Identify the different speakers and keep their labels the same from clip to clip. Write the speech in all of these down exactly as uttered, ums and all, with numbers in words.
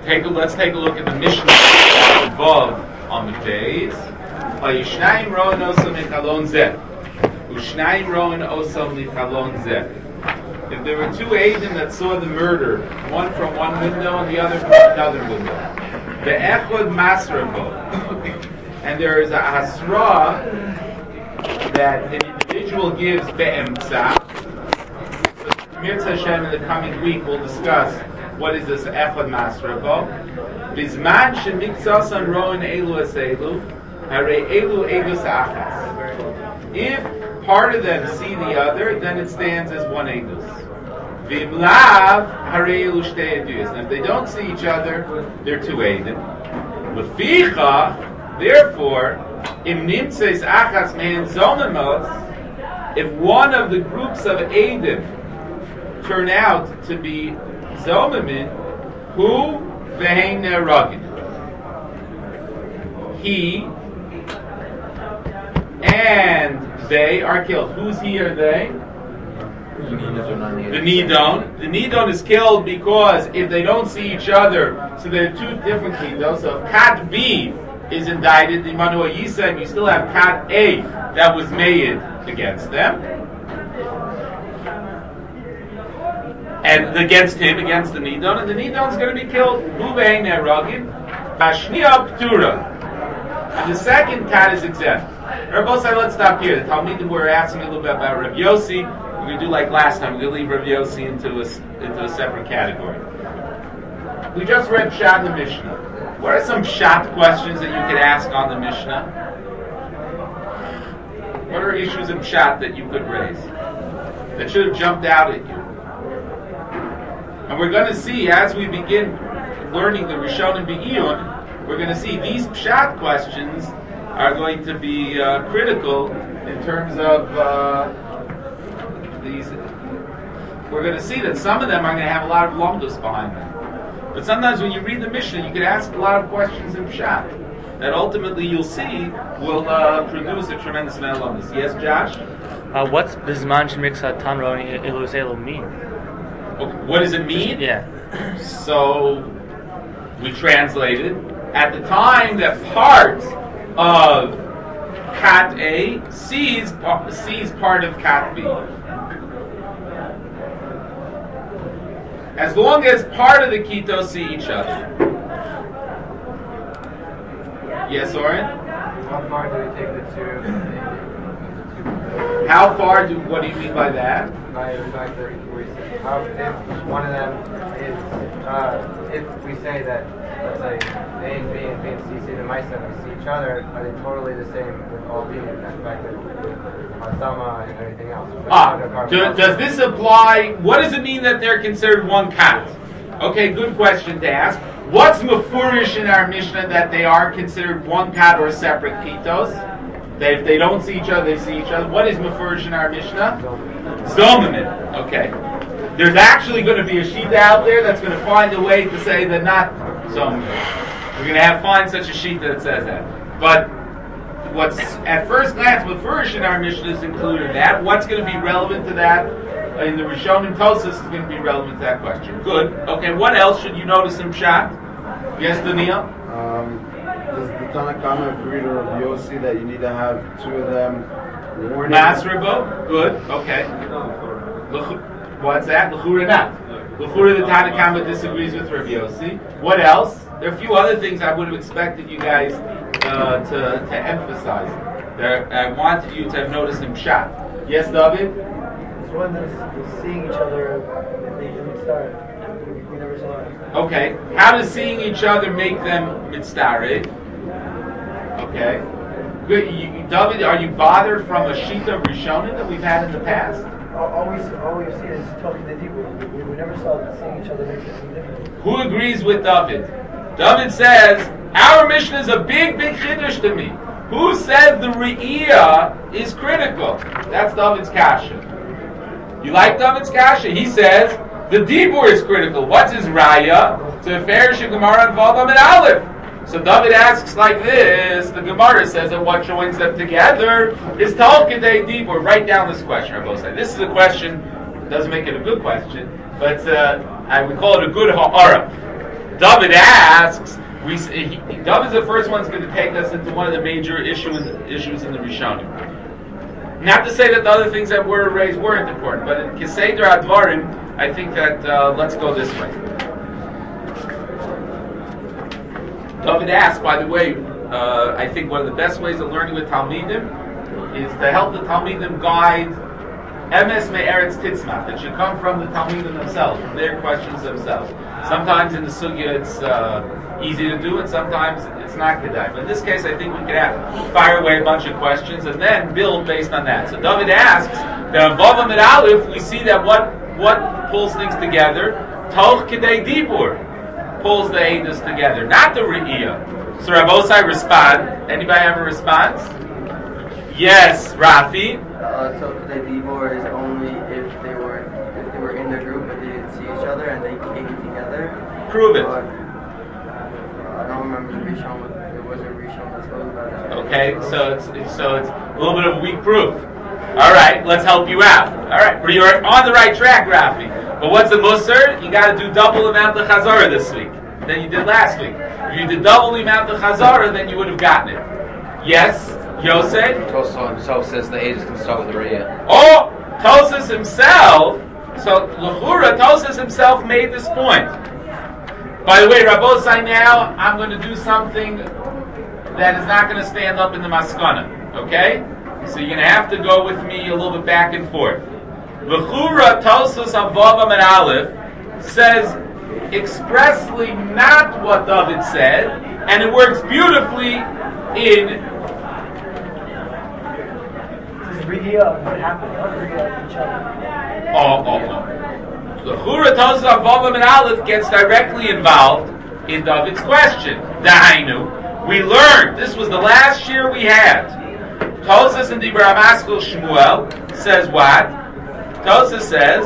Speaker 1: take a, let's take a look at the Mishnah above on the base. Vayishnayim ro'en osam lichalon zeh, u'shnayim ro'en osam lichalon zeh. If there were two Eidim that saw the murder, one from one window and the other from another window, ve'echod masrabo, and there is a hasra that an individual gives be'emtza. Mirza Hashem in the coming week we'll discuss what is this echod masrabo. Bizman shemiksasan ro'en elu es elu, hare elu elu sa'achas. If part of them see the other, then it stands as one edus. V'imlav hare elu shtei edus. And if they don't see each other, they're two edim. L'ficha, therefore, im nimtzeis achas me'en zonamos, if one of the groups of edim turn out to be zomamin, who v'hein neragin, he and they are killed. Who's he or they? The Nidon. The Nidon is killed because if they don't see each other, so there are two different Nidos. So if Kat B is indicted, the Manu Yisa, and you still have Kat A that was made against them, and against him, against the Nidon, and the Nidon is going to be killed. Huvein Eragin, Bashnia Ptura. And the second Kat is exempt. Rabbi said, let's stop here. The Talmidim were asking a little bit about Rav Yossi. We're going to do like last time. We're going to leave Rav Yossi into a, into a separate category. We just read Pshat in the Mishnah. What are some Pshat questions that you could ask on the Mishnah? What are issues in Pshat that you could raise that should have jumped out at you? And we're going to see, as we begin learning the Rishon and Be'iyun, we're going to see these Pshat questions are going to be uh, critical in terms of uh, these. We're going to see that some of them are going to have a lot of lumdus behind them. But sometimes when you read the Mishnah, you can ask a lot of questions in Pshat that ultimately you'll see will uh, produce a tremendous amount of lumdus. Yes, Josh?
Speaker 2: Uh, what's Bizman Shemiksa Tanro and Ilus Elu mean?
Speaker 1: Okay, what does it mean?
Speaker 2: Yeah.
Speaker 1: So we translated at the time that part of Kat A sees sees part of Kat B. As long as part of the Kitos see each other. Yes, Oren?
Speaker 3: How far do we take the two?
Speaker 1: How far do, what do you mean by that?
Speaker 3: By the fact that we say, how, if one of them is, uh, if we say that, let's say, A and B and B and C see the mice and we see each other, are they totally the same with all being in that fact that Hasama and everything else?
Speaker 1: Ah, do, does this apply, what does it mean that they're considered one cat? Okay, good question to ask. What's mafurish in our Mishnah that they are considered one cat or separate kitos? That if they don't see each other, they see each other. What is mafurish in our Mishnah? Zomamin. Okay. There's actually going to be a shita out there that's going to find a way to say that not zomamin. We're going to have find such a shita that says that. But what's at first glance mafurish in our Mishnah is included in that. What's going to be relevant to that in the Rishonim Tosas is going to be relevant to that question. Good. Okay. What else should you notice in Pshat? Yes, Daniel?
Speaker 4: Um, does the Tanakama agree to Rav Yossi that you need to have two of them warning?
Speaker 1: Masrabo? Good. Okay. What's that? L'chura not. L'chura the Tanakama disagrees with Rav Yossi. What else? There are a few other things I would have expected you guys uh, to, to emphasize. That I wanted you to have noticed in Pshat. Yes, David?
Speaker 5: It's one that's seeing each other if they didn't start. We never saw it.
Speaker 1: Okay. How does seeing each other make them mitzdareh? Okay. Good. You, David, are you bothered from a shita rishonim that we've had in the past?
Speaker 5: All, all, we, all we've seen is talking to people. We, we never saw that seeing each other makes anything different.
Speaker 1: Who agrees with David? David says, our Mishnah is a big, big chiddush to me. Who says the re'iyah is critical? That's David's kasha. You like David's kasha? He says, the dibur is critical. What's his raya? To Farish and Gemara and Vavam and Aleph. So David asks like this, the Gemara says that what joins them together is Talkidei Dibur. Write down this question, I will say. This is a question, doesn't make it a good question, but uh, I would call it a good ha'ara. David asks, we, he, David's the first one who's going to take us into one of the major issue in the, issues in the Rishonim. Not to say that the other things that were raised weren't important, but in Keseder Advarim, I think that, uh, let's go this way. David asks, by the way, uh, I think one of the best ways of learning with Talmidim is to help the Talmidim guide Emes Me'eretz Titzmach. It should come from the Talmidim themselves, from their questions themselves. Sometimes in the Sugya it's uh, easy to do, and sometimes it's not kedai. But in this case, I think we could have, fire away a bunch of questions and then build based on that. So David asks, that in Vavam and Aleph, we see that what what pulls things together, Toch Kedei Dibur, pulls the Eidos together, not the Re'iyah. So Rabbosai respond. Anybody have a response? Yes, Rafi.
Speaker 6: Uh, so the Dibor is only if they were if they were in the group but they didn't see each other and they came together.
Speaker 1: Prove it.
Speaker 6: But, uh, I don't remember the Rishon. There was a Rishon that spoke about it.
Speaker 1: Okay, so it's, it's so it's a little bit of weak proof. All right, let's help you out. All right, well, you're on the right track, Rafi. But what's the musar? You got to do double the amount of chazara this week than you did last week. If you did double the amount of chazara, then you would have gotten it. Yes, Yosef?
Speaker 7: Tosfos himself says the Eidos can start with the Re'iyah.
Speaker 1: Oh, Tosfos himself. So L'chura, Tosfos himself made this point. By the way, Rabbosai, now I'm going to do something that is not going to stand up in the maskana. Okay? So you're going to have to go with me a little bit back and forth. L'chura, Tosfos Avavam and Aleph says expressly not what David said, and it works beautifully in
Speaker 5: Re'iyah, what happened? Not Re'iyah each other.
Speaker 1: Oh, oh, oh. The Chura Tosfos Vavam and Aleph gets directly involved in David's question. Dahainu, we learned, this was the last year we had. Tosfos in Dibur HaMaskil Shmuel says what? Tosfos says,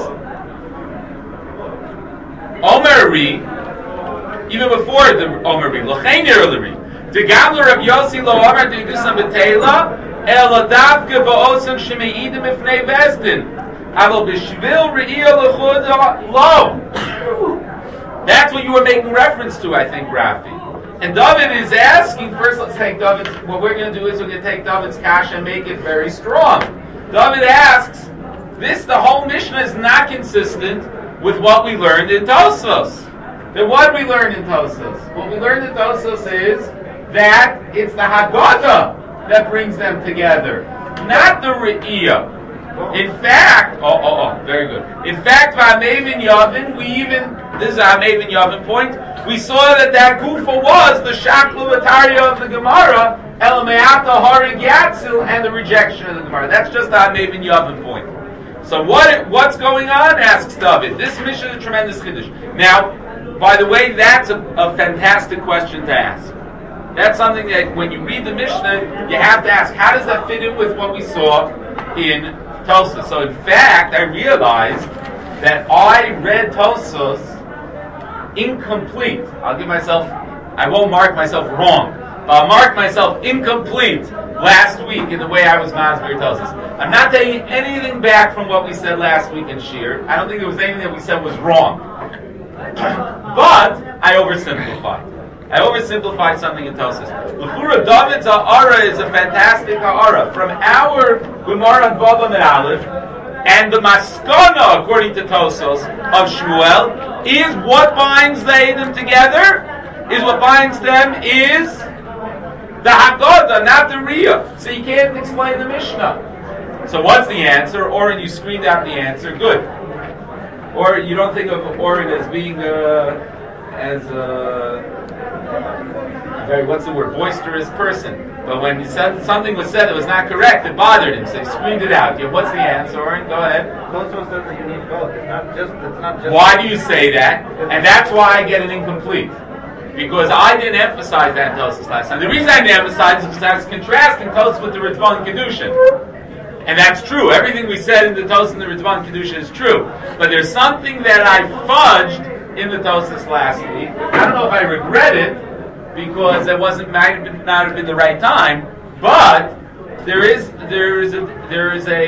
Speaker 1: Omeri, even before the Omeri, L'chein Irleri, Degamler Rab Yossi Lo Omer Digdusam B'Teila, El Adavke Ba'osam Shemeidim Ifnei Bezdin. Alo B'Shvil Re'iyah L'chud Lo. That's what you were making reference to, I think, Rafi. And David is asking, first let's take David's, what we're going to do is we're going to take David's kasha and make it very strong. David asks, this, the whole Mishnah is not consistent with what we learned in Tosfos. Then what did we learn in Tosfos? What we learned in Tosfos is that it's the Haggadah that brings them together, not the Re'iyah. In fact, oh, oh, oh, very good. In fact, V'amevin Yavin, we even, this is our Mevin Yavin point, we saw that that Gufa was the Shaklu Ataria of the Gemara, El Me'ata Harig Yatzil, and the rejection of the Gemara. That's just our Mevin Yavin point. So what what's going on, asks David. This mission is a tremendous chiddush. Now, by the way, that's a, a fantastic question to ask. That's something that when you read the Mishnah, you have to ask, how does that fit in with what we saw in Tosfos? So in fact, I realized that I read Tosfos incomplete. I'll give myself, I won't mark myself wrong, but I'll mark myself incomplete last week in the way I was masbir Tosfos. I'm not taking anything back from what we said last week in Shir. I don't think there was anything that we said was wrong. But I oversimplified. I oversimplified something in Tosfos. L'chura David's ha'ara is a fantastic ha'ara from our Gemara and Vavam and Aleph, and the maskana, according to Tosfos, of Shmuel, is what binds the Eidim together, is what binds them is the Haggadah, not the Re'iyah. So you can't explain the Mishnah. So what's the answer? Oren, you screened out the answer. Good. Or you don't think of Oren as being uh, as a very, what's the word, boisterous person. But when he said something was said that was not correct, it bothered him, so he screamed it out. Yeah, what's the answer, Oren? Go ahead.
Speaker 3: Tosfos says that you need both. It's not just. It's not just.
Speaker 1: Why do you say that? And that's why I get it incomplete. Because I didn't emphasize that in Tosfos last time. The reason I didn't emphasize it is because I was contrasting Tosfos with the Ritvan Kedushin. And that's true. Everything we said in the Tosfos and the Ritvan Kedushin is true. But there's something that I fudged in the Tosfos last week. I don't know if I regret it, because it wasn't might have been, not have been the right time, but there is there is a there is a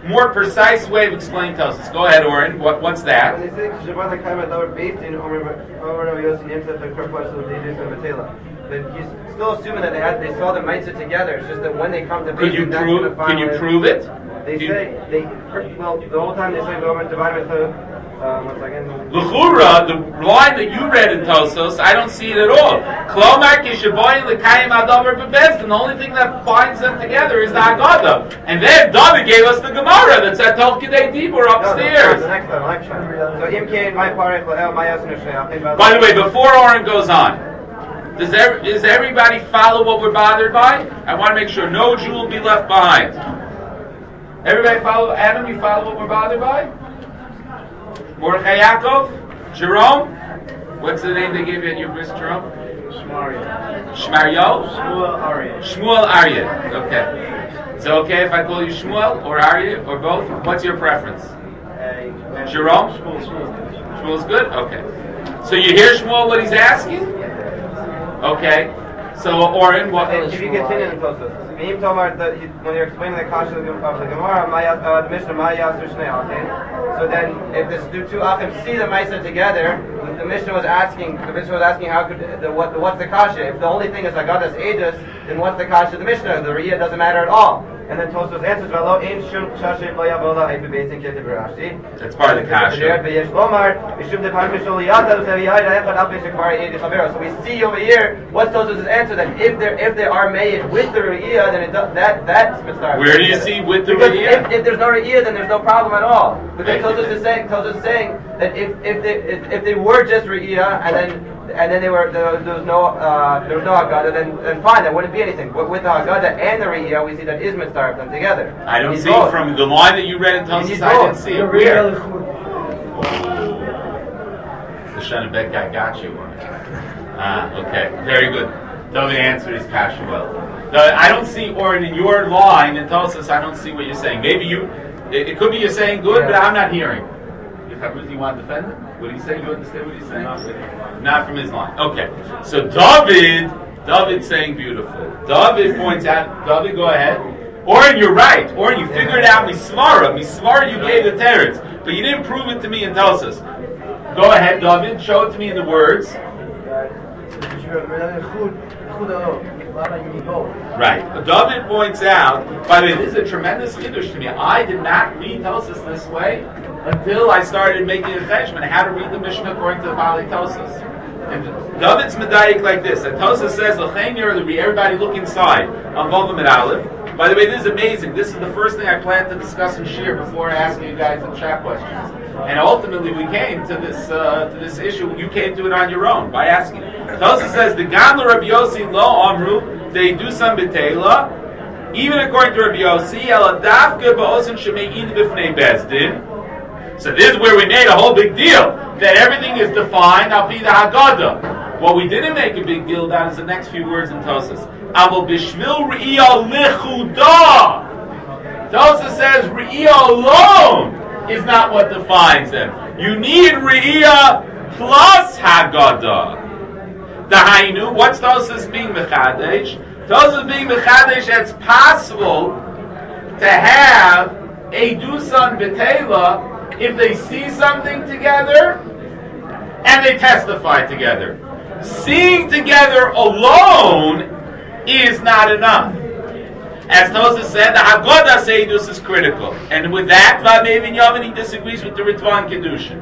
Speaker 1: more precise way of explaining Tosfos. Go ahead, Oren. What, what's that?
Speaker 3: When they say Shabbat HaKaim Adavar Beis Din Omer Omer Rav Yossi Nimtzah Chakar Parshel Deidus and Batela. But he's still assuming that they had they saw the mitzvah together. It's just that when they come to
Speaker 1: Could
Speaker 3: Beis
Speaker 1: you
Speaker 3: Din, that's
Speaker 1: prove?
Speaker 3: going to
Speaker 1: Can you prove it?
Speaker 3: They
Speaker 1: Do
Speaker 3: say they well the whole time they say Gomer Divine Mitzvah. Um, one second.
Speaker 1: L'chura, the line that you read in Tosfos, I don't see it at all. Klomar kishaboyin l'kayim adavar bebezdin. The only thing that binds them together is the Haggadah. And then David gave us the Gemara that said Tol Kidei Dibur upstairs.
Speaker 3: No, the next time, next time. So Im Kain, my parich, La'el, my Yasin, Shneach.
Speaker 1: By the way, before Oren goes on, does, there, does everybody follow what we're bothered by? I want to make sure no Jew will be left behind. Everybody follow? Adam, you follow what we're bothered by? Mordechai Yaakov? Jerome? What's the name they gave you at your bris, Jerome?
Speaker 5: Shmario.
Speaker 1: Shmario?
Speaker 5: Shmuel Aryeh.
Speaker 1: Shmuel Aryeh. Okay. Is it okay if I call you Shmuel or Aryeh or both? What's your preference?
Speaker 5: Uh,
Speaker 1: Jerome?
Speaker 5: Shmuel, Shmuel.
Speaker 1: Shmuel's good? Okay. So you hear Shmuel what he's asking? Okay. So, Oren, what?
Speaker 3: If you continue in the Tosfos. Meim Tomar, when you're explaining the Kasha of the Gemara, uh, the Mishnah, Ma Yasur Shnei, okay? So then, if this two, two Achim see the Maisa together, the Mishnah was asking, the Mishnah was asking how could, the, what, the, what's the Kasha? If the only thing is Haggadas Eidos, then what's the Kasha of the Mishnah? The Riyah doesn't matter at all. And then Tosfos answers, V'lo ein shum shashem lo yavola eipi beitzin kete b'rashi.
Speaker 1: That's part of the Kasha.
Speaker 3: So we see over here, what's Tosfos' answer, that if there if they are made with the Riyah, then it does, that that's mitzvah.
Speaker 1: Where do you see with the
Speaker 3: because
Speaker 1: Riyah?
Speaker 3: If, if there's no Riyah, then there's no problem at all. Because Tosfos is saying, Tosfos is saying that if if they if, if they were just Riyah and then and then they were there, there was no uh, there was no Haggadah, then then fine, there wouldn't be anything. But with the Haggadah and the Riyah, we see that is mitzvah them together.
Speaker 1: I don't
Speaker 3: He's
Speaker 1: see
Speaker 3: both.
Speaker 1: from the line that you read in Tosfos. I didn't see it. Where? The Shana guy got you. Ah, okay, very good. David answered his Kasha well. No, I don't see, or in your line in Tosfos, I don't see what you're saying. Maybe you, it, it could be you're saying good,
Speaker 3: yeah.
Speaker 1: but I'm not hearing. Do you want to defend it? What do you say? You understand what he's saying? Not, not from his line. Okay. So David, David's saying beautiful. David points out, David, go ahead. Oren, you're right. Oren, you figured out Mismara. Mismara, you gave the teretz, but you didn't prove it to me in Tosfos. Go ahead, David. Show it to me in the words. Right. David points out, by the way, this is a tremendous kiddush to me. I did not read Tosfos this way until I started making a cheshbon how to read the Mishnah according to the Bali Tosfos. And David's medayik like this. And Tosfos says, everybody look inside. On Volva Med Aleph. By the way, this is amazing. This is the first thing I planned to discuss in Shir before asking you guys the chat questions. And ultimately, we came to this uh, to this issue. You came to it on your own by asking. Tosfos says the Gamla Rabbi Yossi lo Amru they do some betela. Even according to Rabbi Yossi, Ela Dafka Ba'osin Shemein B'fnei Bezdin. So this is where we made a whole big deal that everything is defined. I'll be the Haggadah. What we didn't make a big deal about is the next few words in Tosfos. Aval b'shvil re'iyah lichudah. Tosfos says re'iyah alone is not what defines them. You need re'iyah plus Haggadah. The Hainu, what's Tosfos being mechadesh? Tosfos being mechadesh, it's possible to have a dusan betela if they see something together and they testify together. Seeing together alone is not enough. As Tosfos said, the Haggadah Seidus is critical. And with that, Va'mevin Yavin, he disagrees with the Ritvan Kedushin.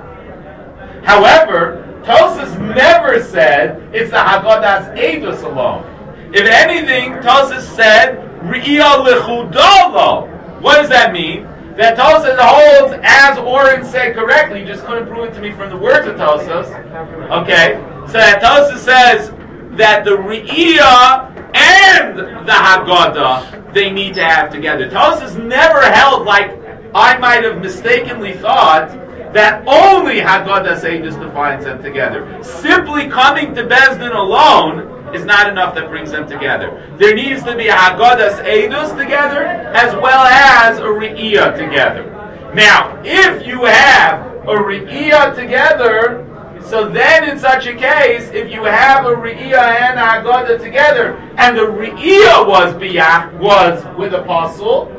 Speaker 1: However, Tosfos never said it's the Haggadah Seidus alone. If anything, Tosfos said, Re'iyah Lechudalo. What does that mean? That Tosfos holds, as Oren said correctly, you just couldn't prove it to me from the words of Tosfos. Okay, so that Tosfos says that the Re'iyah and the Haggadah, they need to have together. Tosfos never held, like I might have mistakenly thought, that only Haggadah Seidus defines them together. Simply coming to Bezdin alone is not enough that brings them together. There needs to be a Haggadah Seidus together as well as a Re'iyah together. Now, if you have a Re'iyah together, so then in such a case, if you have a Re'iyah and a Haggadah together, and the Re'iyah was biyach, was with apostle,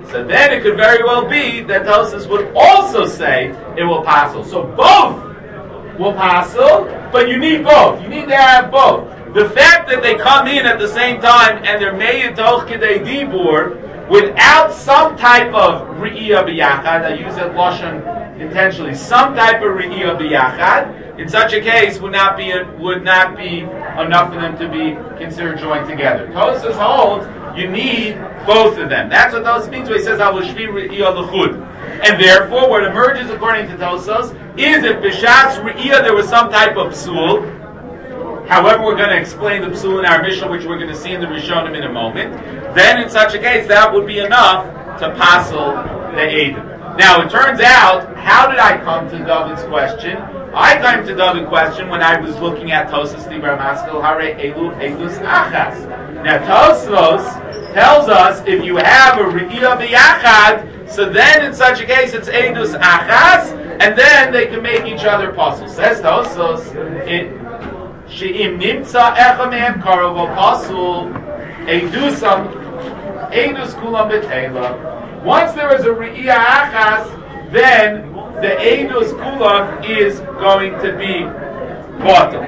Speaker 1: So then it could very well be that Tosfos would also say it will passel. So both will passel, but you need both. You need to have both. The fact that they come in at the same time and they're made toch kidei dibur without some type of re'iyah biyachad, I use that lashon intentionally, some type of re'iyah biyachad, in such a case would not be would not be enough for them to be considered joined together. Tosfos holds you need both of them. That's what Tosfos means when he says al shvi re'iyah l'chud. And therefore, what emerges according to Tosfos is if b'shas re'iyah there was some type of psul. However, we're going to explain the psul in our Mishnah, which we're going to see in the Rishonim in a moment. Then, in such a case, that would be enough to passel the Eidim. Now, it turns out, how did I come to David's question? I came to David's question when I was looking at Tosfos Dibra Maskil Hare Elu Eidus Achas. Now, Tosfos tells us if you have a Re'iyah B'Yachad, so then in such a case it's Eidus Achas, and then they can make each other puzzle. Says Tosfos, it She'im nimtza echa mehem karov pasul eidusam eidus kulam betela. Once there is a re'iyah achas, then the eidus kulam is going to be batel.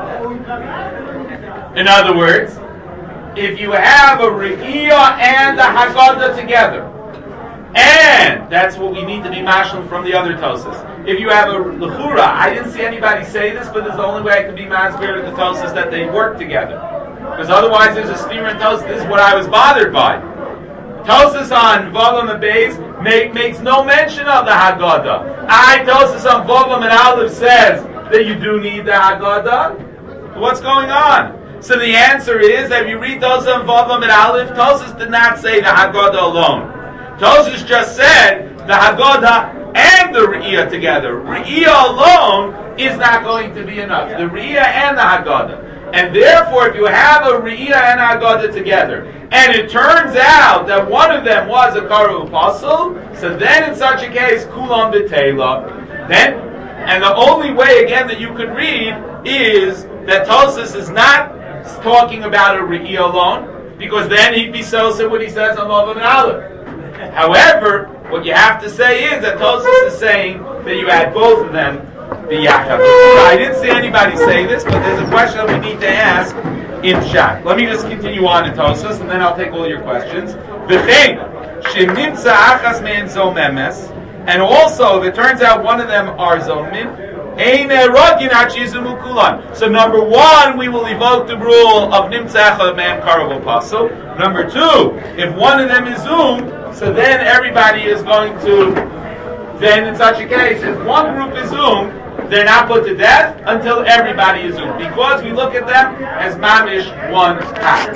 Speaker 1: In other words, if you have a re'iyah and a haggadah together, and that's what we need to be mashal from the other Tosfos. If you have a lechura, I didn't see anybody say this, but this is the only way I can be masbir to the Tosfos that they work together. Because otherwise there's a steer in Tosfos. This is what I was bothered by. Tosfos on Vavam and Beis make, makes no mention of the Haggadah. I Tosfos on Vavam and Aleph says that you do need the Haggadah. What's going on? So the answer is that if you read Tosfos on Vavam and Aleph, Tosfos did not say the Haggadah alone. Tosfos just said the Haggadah and the Re'iyah together. Re'iyah alone is not going to be enough. The Re'iyah and the Haggadah. And therefore, if you have a Re'iyah and a Haggadah together, and it turns out that one of them was a Karu Apostle, so then in such a case, Kulam B'Teila. Then, and the only way, again, that you could read is that Tosfos is not talking about a Re'iyah alone, because then he'd be so what he says on Vav and Aleph. However, what you have to say is that Tosfos is saying that you add both of them b'yachad. I didn't see anybody say this, but there's a question that we need to ask in Shak. Let me just continue on in Tosfos, and then I'll take all your questions. V'chein shemimtza achas me'en zomemes, and also if it turns out one of them are zomin, ein erogin hachizumu kulan. So number one, we will evoke the rule of nimtza achas me'en karav apostle. Number two, if one of them is zoom, so then everybody is going to, then in such a case, if one group is zoomed, they're not put to death until everybody is zoomed, because we look at them as mamish one pack.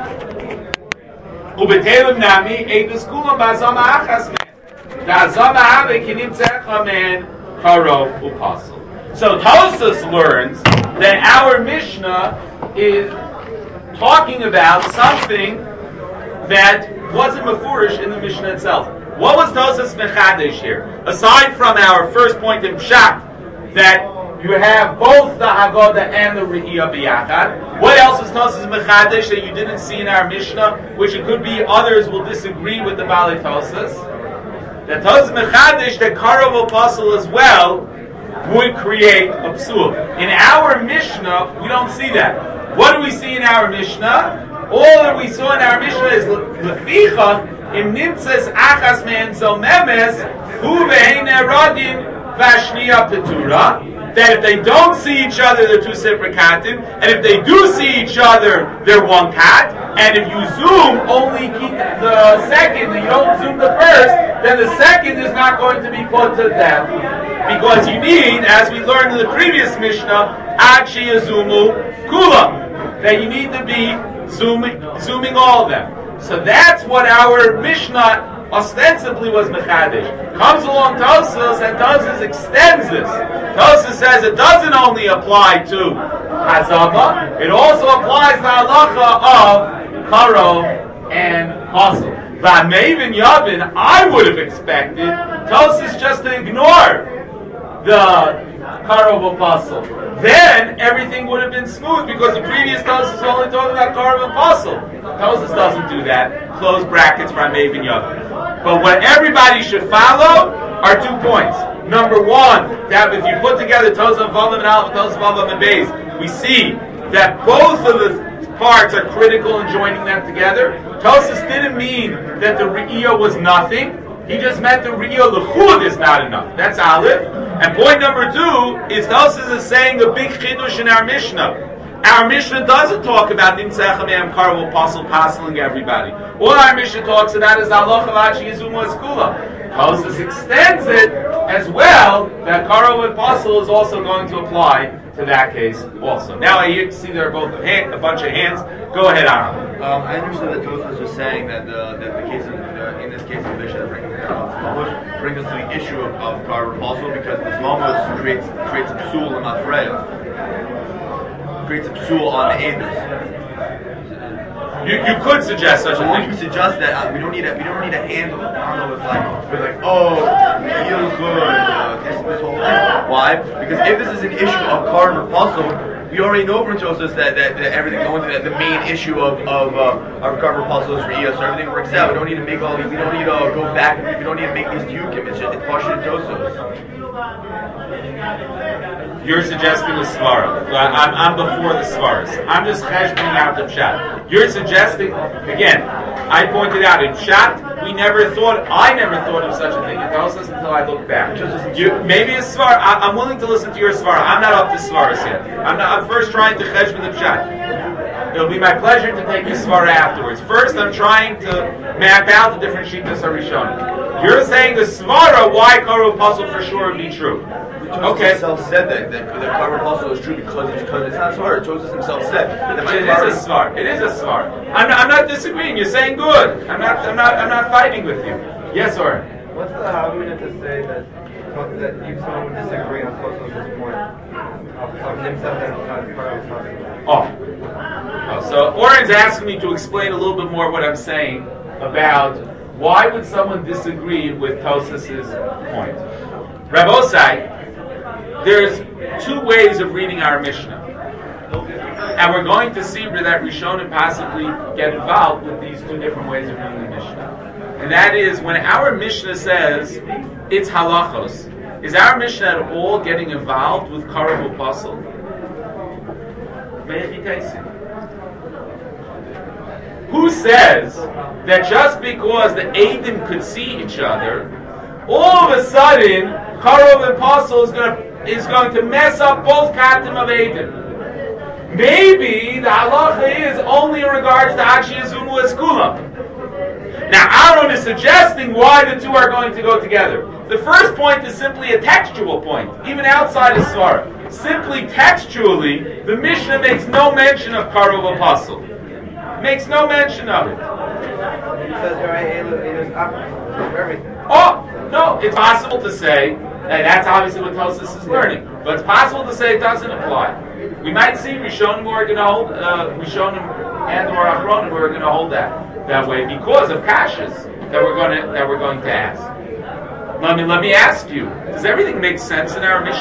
Speaker 1: Ubetelim nami eidus kulam b'azama achas men. B'azama have kinim tzecha men karov upasul. So Tosfos learns that our Mishnah is talking about something that wasn't mafurish in the Mishnah itself. What was Tosfos mechadesh here? Aside from our first point in Pshat, that you have both the Haggadah and the Re'iyah b'yachad, what else is Tosfos mechadesh that you didn't see in our Mishnah, which it could be others will disagree with the Balei Tosfos? That Tosfos mechadesh, that Karov Apostle as well, would create a psul. In our Mishnah, we don't see that. What do we see in our Mishnah? All that we saw in our Mishnah is leficha im nimtzes achas me'en zomemes hu ve'ein erodin v'ashniya petura. That if they don't see each other, they're two separate katim, and if they do see each other, they're one kat. And if you zoom only keep the second, and you don't zoom the first, then the second is not going to be put to death, because you need, as we learned in the previous Mishnah, ad sheyazumu kula, that you need to be Zooming, zooming all of them. So that's what our Mishnah ostensibly was mechadesh. Comes along Tosfos, and Tosfos extends this. Tosfos says it doesn't only apply to Hazama, it also applies to halacha of Karov and Hassel. V'amevin Yavin, I would have expected Tosfos just to ignore the Karov Apostle. Then everything would have been smooth, because the previous Tosfos was only talking about Karov Apostle. Tosfos doesn't do that. Close brackets for Amevin Yavin. But what everybody should follow are two points. Number one, that if you put together Tosaf Vavam and Aleph, Tosaf Vavam and Beis, we see that both of the parts are critical in joining them together. Tosaf didn't mean that the Re'iyah was nothing. He just meant the Re'iyah L'chud is not enough. That's Aleph. And point number two is Tosaf is saying a big Chidush in our Mishnah. Our Mishnah doesn't talk about Nimtzeh Chamei Karvel Apostle passing everybody. All our Mishnah talks about is Allah Chavachi Yizumu Eskula. Tosfos extends it as well that Karvel Apostle is also going to apply to that case also. Now I see there are both a, hand, a bunch of hands. Go ahead, Aaron.
Speaker 8: Um, I understood that Tosfos was saying that the that the case of uh, in this case the Mishnah brings uh, brings us to the issue of, of Karvel Apostle because this Mamos creates creates a psul and Afreya. Creates a psul on the Eidos.
Speaker 1: You, you could suggest such a
Speaker 8: I
Speaker 1: thing.
Speaker 8: want to suggest that uh, we don't need a we don't need a handle. I don't know with like with like oh feels good uh, this this whole thing. Why? Because if this is an issue of Karvel Apostle, we already know from Tosfos that, that, that everything going to the, the main issue of of uh, of Karvel Apostle is Re'iyah, so everything works out. We don't need to make all these. We don't need to go back. We don't need to make these Yukim. It's just it's partially Tosfos.
Speaker 1: You're suggesting a svara. I'm, I'm before the svaras. I'm just cheshboning out the pshat. You're suggesting, again, I pointed out in pshat, we never thought, I never thought of such a thing in Tosfos until I looked back. You, maybe a svara, I, I'm willing to listen to your svara. I'm not up to svaras yet. I'm, not, I'm first trying to cheshbon the pshat. It'll be my pleasure to take your svara afterwards. First, I'm trying to map out the different shittas Harishonim. You're saying the svara, why Karvel Apostle for sure would be true. Okay.
Speaker 8: himself said that that the Karvel Apostle is true because it's because it's not svara. Tosfos himself said that
Speaker 1: It is a svar. It is a svar. I'm not, I'm not disagreeing. You're saying good. I'm not. I'm not. I'm not fighting with you. Yes, or
Speaker 3: What's the argument to say that that if someone would disagree on Tosfos' point of, of Nimtzeh and Karvel?
Speaker 1: oh. oh. So Oren's asking me to explain a little bit more what I'm saying about why would someone disagree with Tosfos' point. Rabbosai, there's two ways of reading our Mishnah. And we're going to see that Rishonim possibly get involved with these two different ways of reading the Mishnah. And that is, when our Mishnah says it's halachos, is our Mishnah at all getting involved with Karvel Apostle? Who says that just because the Eidim could see each other, all of a sudden, Karvel Apostle is going to is going to mess up both Katim of Eidim? Maybe the halacha is only in regards to Achi Yazumu Eskula. Now, Aaron is suggesting why the two are going to go together. The first point is simply a textual point, even outside of Svara. Simply textually, the Mishnah makes no mention of Karvel Apostle. Makes no mention of it.
Speaker 3: It says Elu Elu for everything.
Speaker 1: Oh, no, it's possible to say, and that's obviously what Tosfos is learning, but it's possible to say it doesn't apply. We might see Rishonim who are going to hold, uh, Rishonim and or Achronim who are going to hold that that way because of kashas that we're going to that we're going to ask. Let me let me ask you: does everything make sense in our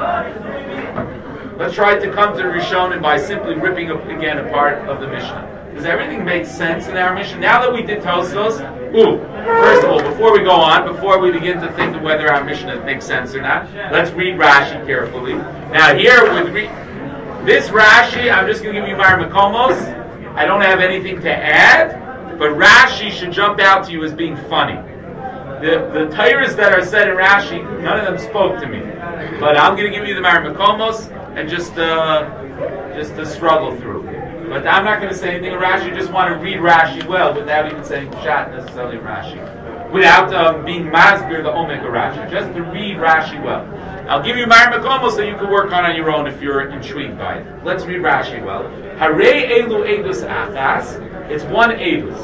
Speaker 1: Mishnah? Let's try to come to Rishonim by simply ripping up again a part of the Mishnah. Does everything make sense in our Mishnah? Now that we did Tosfos, ooh, first of all, before we go on, before we begin to think of whether our Mishnah makes sense or not, let's read Rashi carefully. Now here, with re- this Rashi, I'm just going to give you my Makomos. I don't have anything to add, but Rashi should jump out to you as being funny. The the Torahs that are said in Rashi, none of them spoke to me. But I'm going to give you the Mar Makomos and just, uh, just to struggle through. But I'm not going to say anything in Rashi. Just want to read Rashi well without even saying Pshat necessarily in Rashi. Without um, being Masbir the Omek of Rashi. Just to read Rashi well. I'll give you Mar Makomo so you can work on it on your own if you're intrigued by it. Let's read Rashi well. Hare Elu Edus Achas. It's one Edus.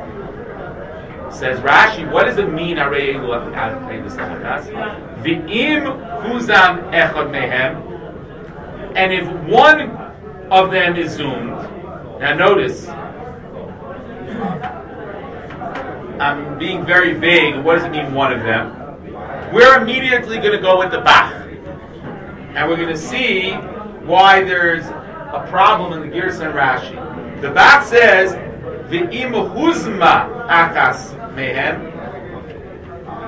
Speaker 1: Says Rashi, what does it mean Hare Elu Edus Achas? V'im Huzam Echad Mehem. And if one of them is zoomed, now notice, I'm being very vague. What does it mean, one of them? We're immediately going to go with the Bach. And we're going to see why there's a problem in the Girsa and Rashi. The Bach says, V'im huzma achas mehem.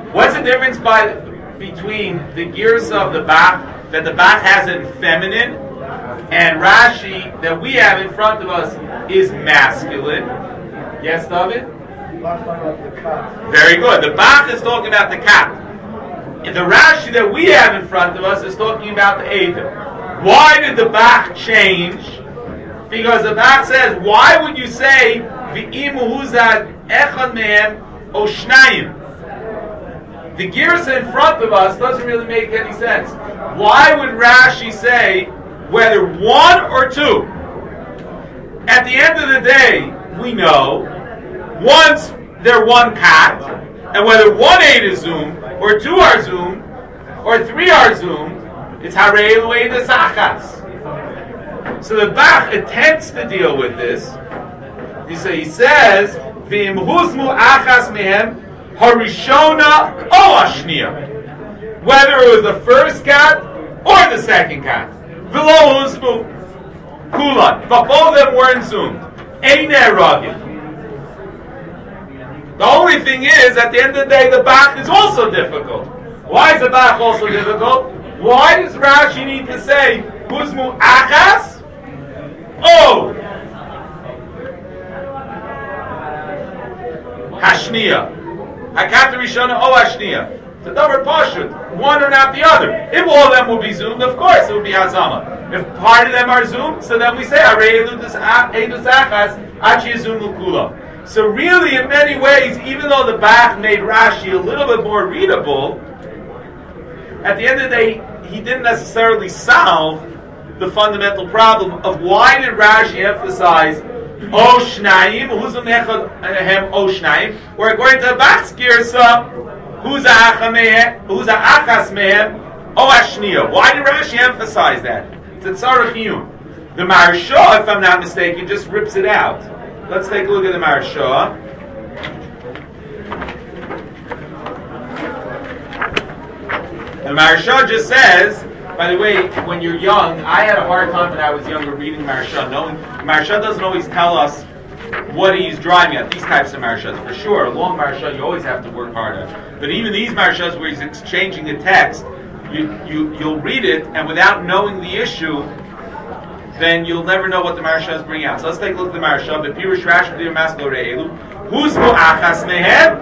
Speaker 1: What's the difference by between the gears of the Bach, that the Bach has in feminine, and Rashi that we have in front of us is masculine? Yes, David? Very good. The Bach is talking about the cat. And the Rashi that we have in front of us is talking about the Edom. Why did the Bach change? Because the Bach says, why would you say V'im huzad echad mehem o shnayim? The Girsa in front of us doesn't really make any sense. Why would Rashi say whether one or two? At the end of the day, we know once they're one cat, and whether one eight is zoomed, or two are zoomed, or three are zoomed, it's harei luei desachas. So the Bach attempts to deal with this. He, say, he says, "V'im huzmu achas mehem harishona o ashniya," whether it was the first cat or the second cat. V'lo huzmu kulan, but both of them weren't zoomed. Eineh ragim. The only thing is, at the end of the day, the Bach is also difficult. Why is the Bach also difficult? Why does Rashi need to say huzmu achas? Oh, Hashniya. Hakat Rishona, oh Hashniya. The double pashut, one or not the other. If all of them will be zoomed, of course it will be Hazama. If part of them are zoomed, so then we say Arei Edus Achas Achi Zumu Kula. So really, in many ways, even though the Bach made Rashi a little bit more readable, at the end of the day, he didn't necessarily solve the fundamental problem of why did Rashi emphasize O Shnayim, Huzum Nechad Hem O Shnayim, or according to the Bach's Girsa, Huza Achas Mehem O Ashniya. Why did Rashi emphasize that? It's a Tzarech Iyun. The Maharsha, if I'm not mistaken, just rips it out. Let's take a look at the Maharsha. The Maharsha just says, by the way, when you're young, I had a hard time when I was younger reading Maharsha, knowing Maharsha doesn't always tell us what he's driving at. These types of Maharshas, for sure. A long Maharsha, you always have to work harder. But even these Maharshas where he's exchanging the text, you, you, you'll read it, and without knowing the issue, then you'll never know what the Maharsha is bringing out. So let's take a look at the Maharsha. The Pirush Rashi B'dir Masklo Re'elu. Huzmu achas mehem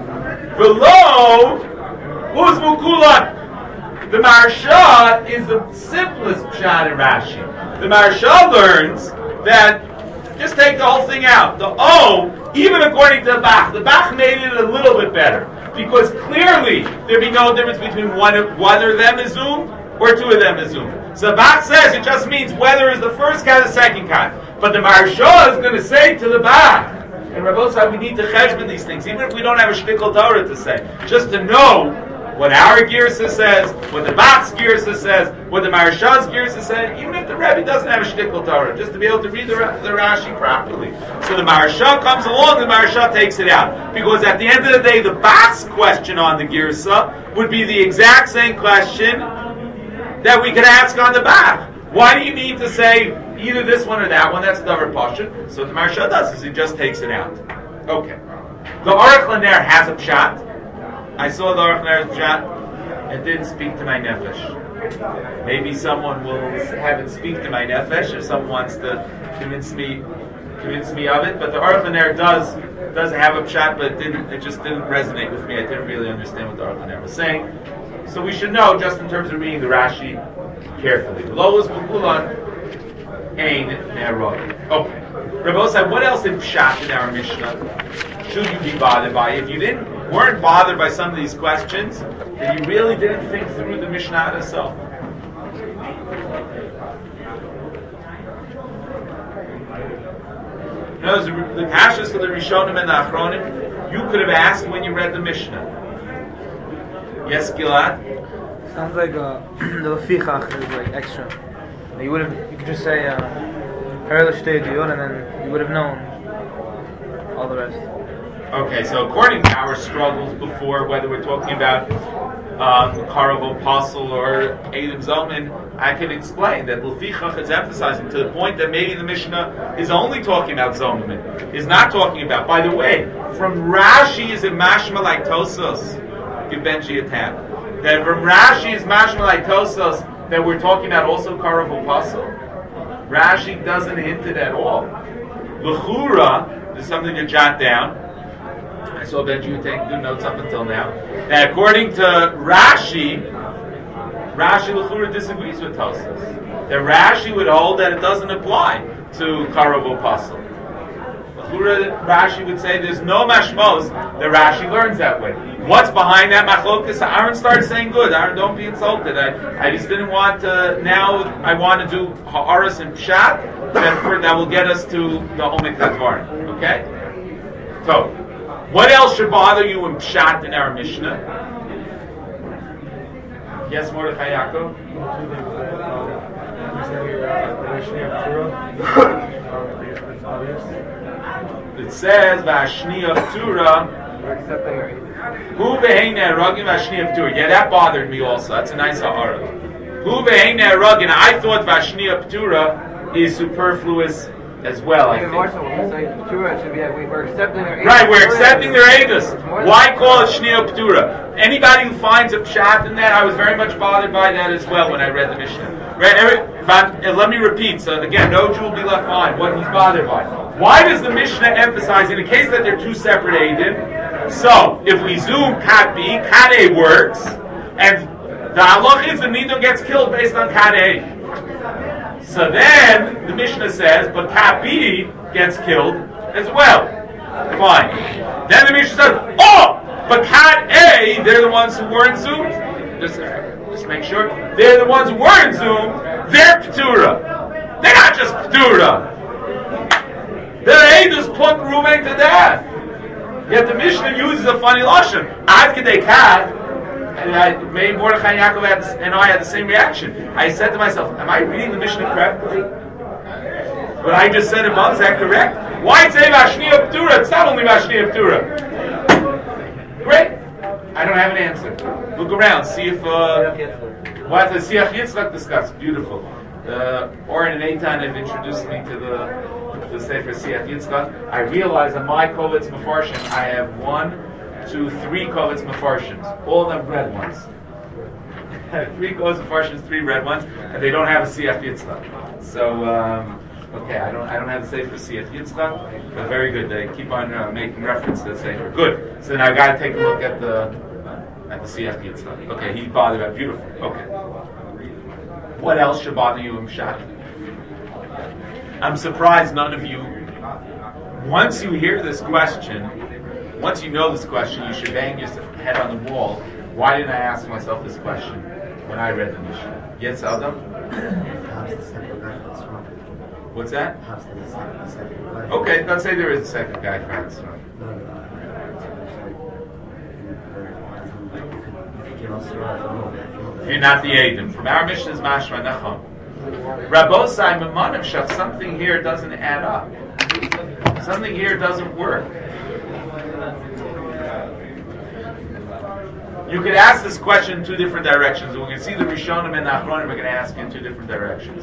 Speaker 1: below Huzmu kulan. The Maharsha is the simplest pshat in Rashi. The Maharsha learns that just take the whole thing out. The O, even according to the Bach, the Bach made it a little bit better because clearly there'd be no difference between one, whether of them is zoomed or two of them is zoomed. So the Bach says it just means whether is the first cat or the second cat. But the Maharsha is going to say to the Bach, and Rabbi said we need to cheshbon these things, even if we don't have a shtickle Torah to say, just to know what our Girsa says, what the Bach's Girsa says, what the Maharsha's Girsa says, even if the Rebbe doesn't have a shtickle Torah, just to be able to read the, the Rashi properly. So the Maharsha comes along, the Maharsha takes it out. Because at the end of the day, the Bach's question on the Girsa would be the exact same question that we could ask on the Bach. Why do you need to say either this one or that one? That's the Davar Pashut. So what the Maharsha does is he just takes it out. Okay. The Aruch LaNer has a pshat. I saw the Aruch LaNer's pshat. It didn't speak to my nefesh. Maybe someone will have it speak to my nefesh if someone wants to convince me convince me of it. But the Aruch LaNer does does have a pshat, but it didn't. It just didn't resonate with me. I didn't really understand what the Aruch LaNer was saying. So we should know, just in terms of reading the Rashi carefully. Lois Bukulan Ein Nerod. Okay. Rabbi said, what else in pshat in our Mishnah should you be bothered by? If you didn't weren't bothered by some of these questions, then you really didn't think through the Mishnah itself. No, the kashas for the Rishonim and the Achronim, you could have asked when you read the Mishnah. Yes, Gilad?
Speaker 5: Sounds like uh, the lefichach is like extra. You would have, you could just say Herel Shtei Dior, and then you would have known all the rest.
Speaker 1: Okay, so according to our struggles before, whether we're talking about um, Karov Apostle or Adam Zalman, I can explain that Lefichach is emphasizing to the point that maybe the Mishnah is only talking about Zalman, is not talking about. By the way, from Rashi is it mashma like Tosos give Benji a tam. That from Rashi is mashma like Tosos that we're talking about also Karav Upasul. Rashi doesn't hint it at all. L'chura, there's something to jot down. I saw Benji you take good notes up until now. That according to Rashi, Rashi L'chura disagrees with Tosos. That Rashi would hold that it doesn't apply to Karav Upasul. Rashi would say there's no mashmos that Rashi learns that way. What's behind that machlokas? Aaron started saying, good, Aaron, don't be insulted. I, I just didn't want to, now I want to do ha'aras and pshat, that, that will get us to the Omek Hadvarim. Okay? So, what else should bother you in pshat in our Mishnah? Yes, Mordechai Yaakov? It says Vashni of Tura. Who beheina ragin Vashni of Tura? Yeah, that bothered me also. That's a nice ha'ara. Who beheina ragin? I thought Vashni of Tura is superfluous as well. I think.
Speaker 3: More so when we say Tura, it should be that we- we're accepting their edus.
Speaker 1: Right, we're accepting their edus. Why call it Shnia Ptura? Anybody who finds a pshat in that, I was very much bothered by that as well when I read the Mishnah. Right, every, but, uh, let me repeat, so again, no Jew will be left behind, what he's bothered by. Why does the Mishnah emphasize, in the case that they're two separate Eidim, so, if we zoom Kat B, Kat A works, and the halach is the Nidon gets killed based on Kat A. So then, the Mishnah says, but Kat B gets killed as well. Fine. Then the Mishnah says, oh, but Kat A, they're the ones who weren't zoomed. Just, just make sure. They're the ones who weren't zoomed. They're Ptura. They're not just Ptura. They're Eidos put Ruvain to death. Yet the Mishnah uses a funny lashon. Ad Kedei Kat. And I, maybe Mordechai Yaakov had, and I had the same reaction. I said to myself, am I reading the Mishnah correctly? What I just said above, is that correct? Why say Vashni of Ptura? It's not only Vashni of Ptura. Great. I don't have an answer. Look around, see if, uh, what the Siach Yitzchak discussed. Beautiful. Uh, Oren and Eitan have introduced me to the, to the Sefer Siach Yitzchak. I realize on my Kovetz Mefarshim, I have one, two, three Kovetz Mefarshins. All of them red ones. Three Kovetz Mefarshins, three red ones, and they don't have a Siach Yitzchak. So, um, okay, I don't, I don't have the Sefer Siach Yitzchak, but very good. They keep on uh, making reference to the Sefer. Good. So then I got to take a look at the at the Siach Yitzchak. Okay, he bothered about beautiful. Okay. What else should bother you in Pshat? I'm surprised none of you. Once you hear this question, once you know this question, you should bang your head on the wall. Why didn't I ask myself this question when I read the Mishnah? Yes, Adam? What's that? Okay, let's say there is a second guy for it. If you're not the Eidim. From our Mishnah's Mashma Necham. Rabbosai Memanim Shach, something here doesn't add up. Something here doesn't work. You could ask this question in two different directions. And we're going to see the Rishonim and the Achronim are going to ask in two different directions.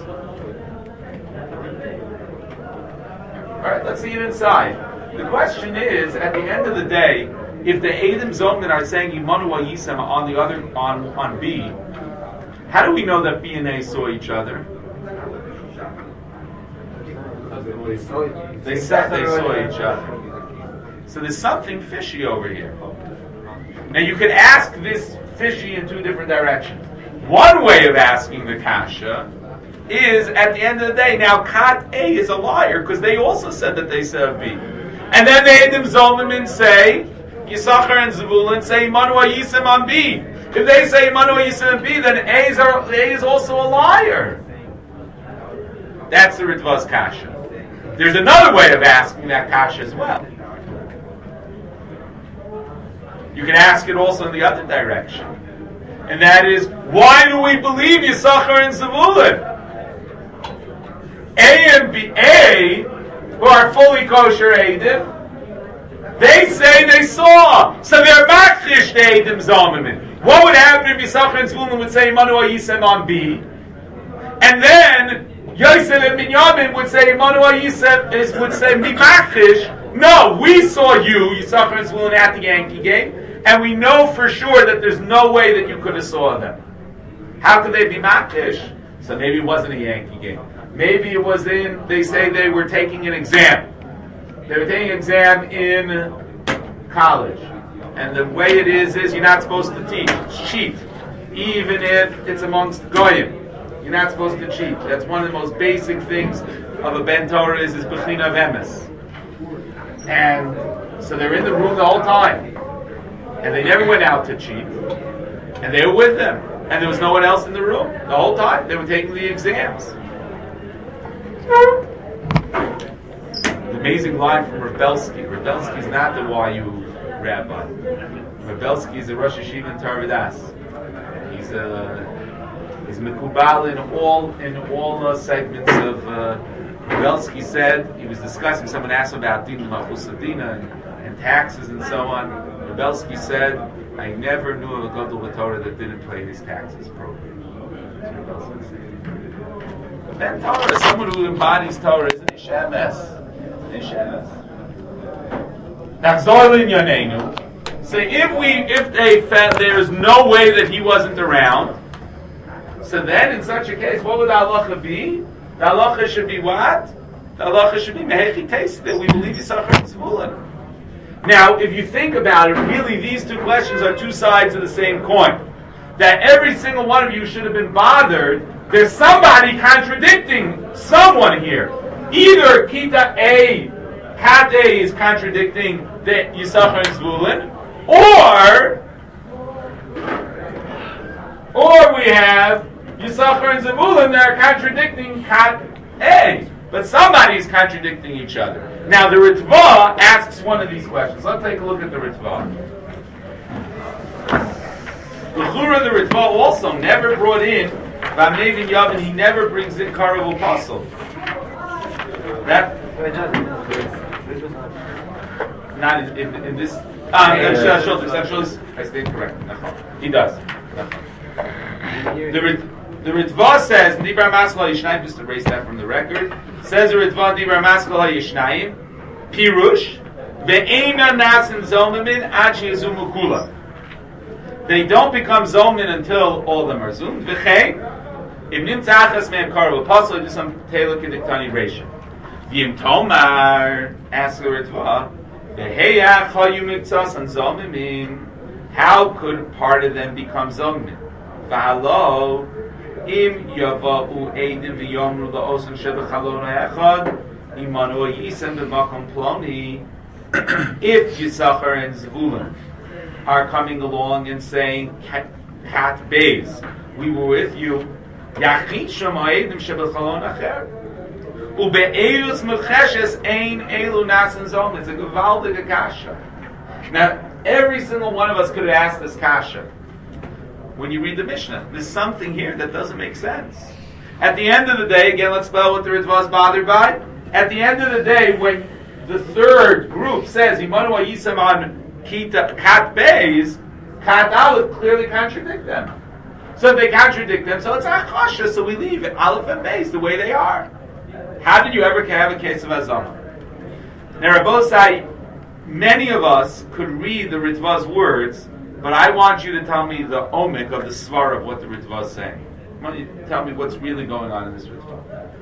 Speaker 1: Alright, let's see it inside. The question is, at the end of the day, if the Eidim Zomnin are saying Yimanu wa Yisem on the other, on, on B, how do we know that B and A saw each other? They said they saw each other. So there's something fishy over here. Now you could ask this fishy in two different directions. One way of asking the kasha is, at the end of the day, now Kat A is a liar because they also said that they said B. And then the Eidim Zolman say, Yisachar and Zevulun say Manu Yisem on B. If they say Manu Yisem on B, then A is, are, A is also a liar. That's the Ritvaz kasha. There's another way of asking that kasha as well. You can ask it also in the other direction. And that is, why do we believe Yisachar and Zevulun? A and B, A, who are fully kosher Eidim, they say they saw. So they're makrish the Eidim Zalmamin. What would happen if Yisachar and Zevulun would say Manu Yisem on B? And then Yosef and Binyamin would say Manu Yisem is would say Mi makrish. No, we saw you, Yisachar and Zevulun, at the Yankee game. and we know for sure that there's no way that you could have saw them. How could they be Makish? So maybe it wasn't a Yankee game. Maybe it was in, they say they were taking an exam. They were taking an exam in college. And the way it is, is you're not supposed to teach, cheat. Even if it's amongst Goyim. You're not supposed to cheat. That's one of the most basic things of a Ben Torah is, is Bechina of Emes. And so they're in the room the whole time. And they never went out to cheat. And they were with them. And there was no one else in the room the whole time. They were taking the exams. The amazing line from Rebelsky. Rebelsky is not the Y U rabbi. Rebelsky is a Rosh Yeshiva in Tarvadas. He's a he's Mekubal in all in all uh, segments of. Uh, Rebelsky said he was discussing. Someone asked him about Din Machusadina and, and taxes and so on. Rebelsky said, "I never knew of a Gadol Torah that didn't play his taxes program." Ben Torah, someone who embodies Torah, isn't he Shemes? Isn't he Shemes? Now, Zorlin Yanenu. So if we, if they found there is no way that he wasn't around, so then in such a case, what would the halacha be? The halacha should be what? The halacha should be mehechi taste that we believe Yisachar and Zvulun. Now, if you think about it, really these two questions are two sides of the same coin. That every single one of you should have been bothered. There's somebody contradicting someone here. Either Kita A, Kat A is contradicting the Yisachar and Zvulun, or, or we have Yisachar and Zvulun that are contradicting Kat A. But somebody is contradicting each other. Now the Ritva asks one of these questions. Let's take a look at the Ritva. The Chura, the Ritva also never brought in Vamnevin Yavin. He never brings in Karav Apostle. That not in, in, in this. Ah, um, I stand correct. He does. The Ritva. The Ritva says, Dibra Maskal HaYishnayim, just to erase that from the record, says the Ritva, Dibra Maskal HaYishnayim, Pirush, Ve'ena Nasin Zomimin, Ad She'ezumu Kula. They don't become Zomin until all of them are zoomed. V'chein, Im Nimtzachas Me'em Karav Apostle, do some Tela Kediktani Reshim. V'im Tomar, asks the Ritva, Ve'heyach Hayu Mitzas and Zomimin, how could part of them become Zomin? V'halo, Im yava'u eidim v'yomru la'osan shebechalon ha'echad imanu yisem b'makom ploni. If Yisachar and Zvulun are coming along and saying Kat Beis, we were with you, yachid shom ha'eidim shebechalon acher ube'elus melcheshes ein elu nasen zom. It's a gewaldige kasha. Now every single one of us could have asked this kasha. When you read the Mishnah, there's something here that doesn't make sense. At the end of the day, again, let's spell what the Ritva is bothered by. At the end of the day, when the third group says Imanu Yisam on Kita Kat Beis, Kat Aleph clearly contradict them. So if they contradict them, so it's Achasha, so we leave it Aleph and Beis the way they are. How did you ever have a case of Azama? Now, Rabosai, many of us could read the Ritva's words, but I want you to tell me the omik of the svar of what the Ritva is saying. I want you to tell me what's really going on in this Ritva.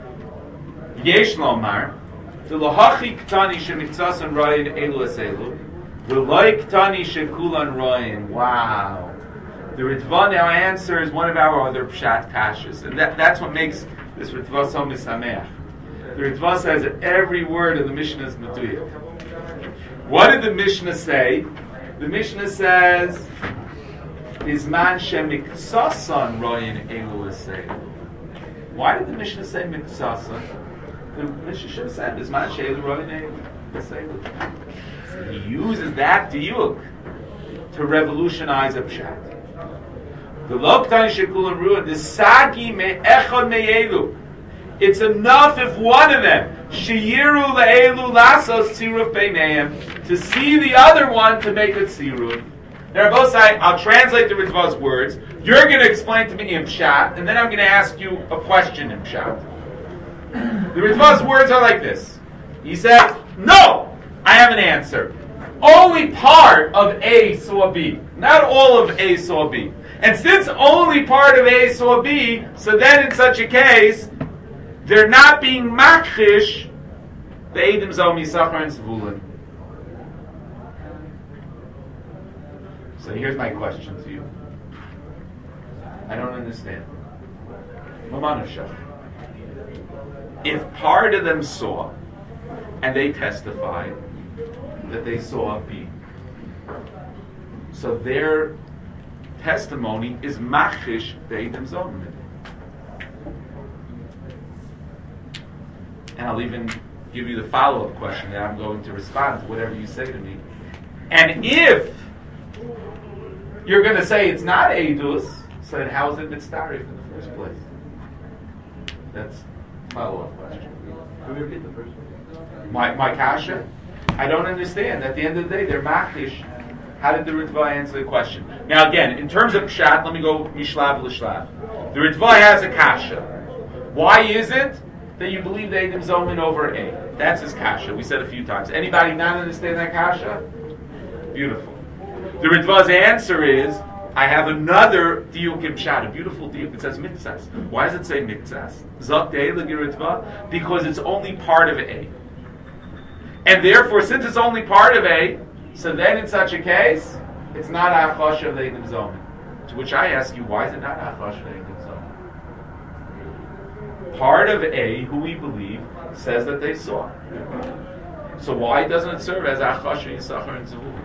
Speaker 1: Yesh lomar, v'lohachi ktani shemiktsasan royin elu eselu, v'loi ktani shekulan royin. Wow. The Ritva now answers one of our other pshat kashas, and that, that's what makes this Ritva so misameach. The Ritva says that every word of the Mishnah is meduyik. What did the Mishnah say? The Mishnah says, "Bizman shemiksasan royin elu eselu." Why did the Mishnah say miksasan? The Mishnah should have said, "Bizman shelu royin elu eselu." He uses that diuk to revolutionize a pshat. The loktan shekulan ruah the sagi me'echad me'elu. It's enough if one of them sheyiru le'elu lasos tziruf beineim to see the other one to make it tziruf. They're both saying, I'll translate the Ritva's words. You're going to explain to me in pshat, and then I'm going to ask you a question in pshat. The Ritva's words are like this. He says, "No, I have an answer." only part of A saw B. Not all of A saw B. And since only part of A saw B, so then in such a case, they're not being makhish the Eidim Zom Yisachar and Zvulun. So here's my question to you. I don't understand. Mamanusha. If part of them saw, and they testified that they saw B, so their testimony is machish the Eidim Zom. And I'll even give you the follow-up question that I'm going to respond to whatever you say to me. And if you're going to say it's not Eidus, so then how is it Mitzdarif in the first place? That's a follow-up question.
Speaker 4: Can we repeat the first one?
Speaker 1: My, my kasha? I don't understand. At the end of the day, they're machish. How did the Ritva answer the question? Now again, in terms of pshat, let me go mishlav l'shlav. The Ritva has a kasha. Why is it that you believe the Eidim Zomin over A? That's his kasha. We said a few times. Anybody not understand that kasha? Beautiful. The Ritva's answer is, I have another diuk in pshat, a beautiful diuk. It says mitzas. Why does it say mitzas? Zok de'e l'gi Ritva? Because it's only part of A. And therefore, since it's only part of A, so then in such a case, it's not Achosha of the Eidim Zomin. To which I ask you, why is it not Achosha of the Eidim Zomin? Part of A, who we believe, says that they saw. So why doesn't it serve as Achosha, Yisachar, and Zvulun?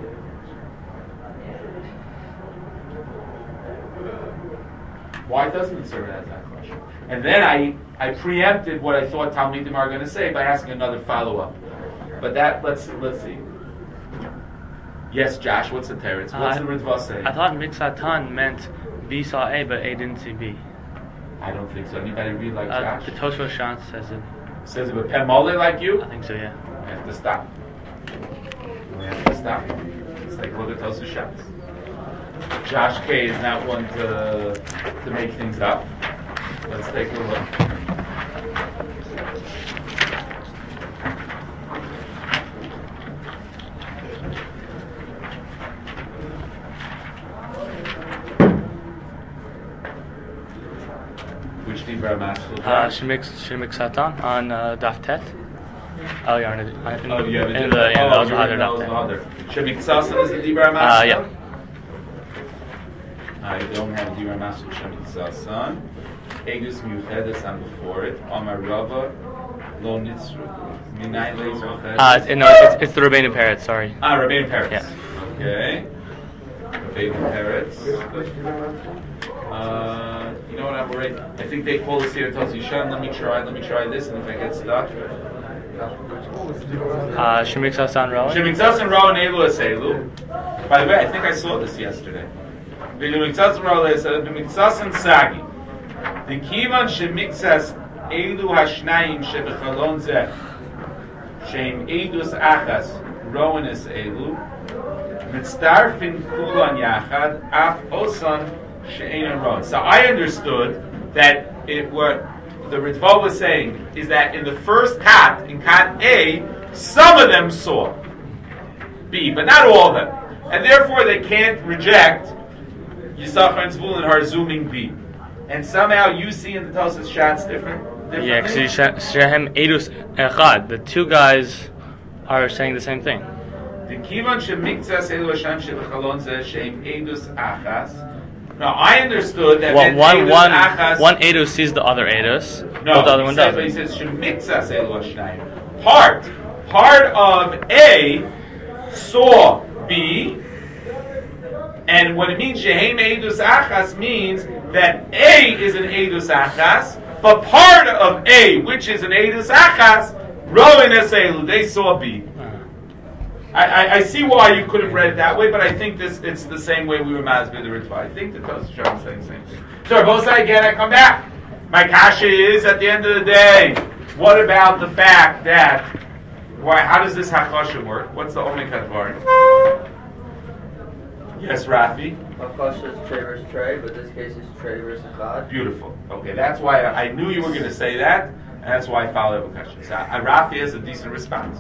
Speaker 1: Why doesn't it serve as Achosha? And then I, I preempted what I thought Talmidim are going to say by asking another follow-up. But that, let's let's see. Yes, Josh, what's the teretz? What's
Speaker 2: uh,
Speaker 1: the Ritva saying?
Speaker 2: I thought Mixatan meant B saw A, but A didn't see B.
Speaker 1: I don't think so. Anybody read like
Speaker 2: Uh,
Speaker 1: Josh?
Speaker 2: the Tosfos Shant says it.
Speaker 1: Says it with Pem Mole like you?
Speaker 2: I think so, yeah.
Speaker 1: We have to stop. We have to stop. Let's take a look at Tosfos Shant. Josh K is not one to to make things up. Let's take a look. Which Dibra Master?
Speaker 2: Uh, Shemik Satan on uh, Daf Tet. Oh, yeah, in the, in
Speaker 1: Oh,
Speaker 2: the,
Speaker 1: you have a
Speaker 2: in the,
Speaker 1: different-
Speaker 2: in the,
Speaker 1: oh,
Speaker 2: in the
Speaker 1: you're
Speaker 2: other
Speaker 1: in
Speaker 2: Daf
Speaker 1: the
Speaker 2: Tet.
Speaker 1: other. Shemik Sasan is the Dibra
Speaker 2: Uh,
Speaker 1: Master?
Speaker 2: yeah.
Speaker 1: I don't have Dibra Master Shemik Sasan. Egus Muchedes, I'm before it. Amar Rava, Lo Nitzru. Minay Lezer Chedes.
Speaker 2: Uh, no, it's, it's the Rabbeinu Parrot, sorry.
Speaker 1: Ah, Rabbeinu Peretz.
Speaker 2: Yeah.
Speaker 1: Okay. Rabbeinu Peretz. Uh, you know what? I'm worried. I think they call this here Tosi Shan. Let me try. Let me try this, and if I get stuck.
Speaker 2: Uh, Shemik Satan Rowan.
Speaker 1: Shemitzas and Rowan Elu Eselu. By the way, I think I saw this yesterday. Shemitzas and Rowan Elu Shemitzas and Sagi. The Kivan Shemitzas Elu Hashnayim Shebechalon Zeh. Shem Edus Achas Rowan Eselu. Mitzdarfin Kulan Yachad Af Osan She'ein Rowan. So I understood that it what the Ritva was saying is that in the first kat, in kat A, some of them saw B, but not all of them. And therefore they can't reject Yisachar and Zvulun are zooming B. And somehow you see in the Tosas Shatz different differently?
Speaker 2: Yeah, because Shehem Edus Echad. The two guys are saying the same thing.
Speaker 1: The Kivan Shemiktzas Elu Hashem Shebechalon Zeh Shem Edus Achas. Now I understood that
Speaker 2: Well, one,
Speaker 1: Edus
Speaker 2: one,
Speaker 1: Achas,
Speaker 2: one Edus sees the other Edus,
Speaker 1: no,
Speaker 2: but the other
Speaker 1: he
Speaker 2: one
Speaker 1: said,
Speaker 2: doesn't.
Speaker 1: but he says Shemiktzas Elu Hashem. Part, part of A saw B, and what it means Shehem Edus Achas means that A is an Edus Achas, but part of A, which is an Edus Achas, Rowan Eselu, they saw B. I, I, I see why you could have read it that way, but I think this it's the same way we were masbid the Ritva. I think the Tosfos is saying the same thing. So both sides again, I come back. My kasha is at the end of the day. What about the fact that why? How does this hakasha work? What's the omek hadvarim? Yes, Rafi.
Speaker 6: Hakasha is tray versus tray, but this case is tray versus chad.
Speaker 1: Beautiful. Okay, that's why I, I knew you were going to say that, and that's why I followed up with questions. So, uh, Rafi has a decent response.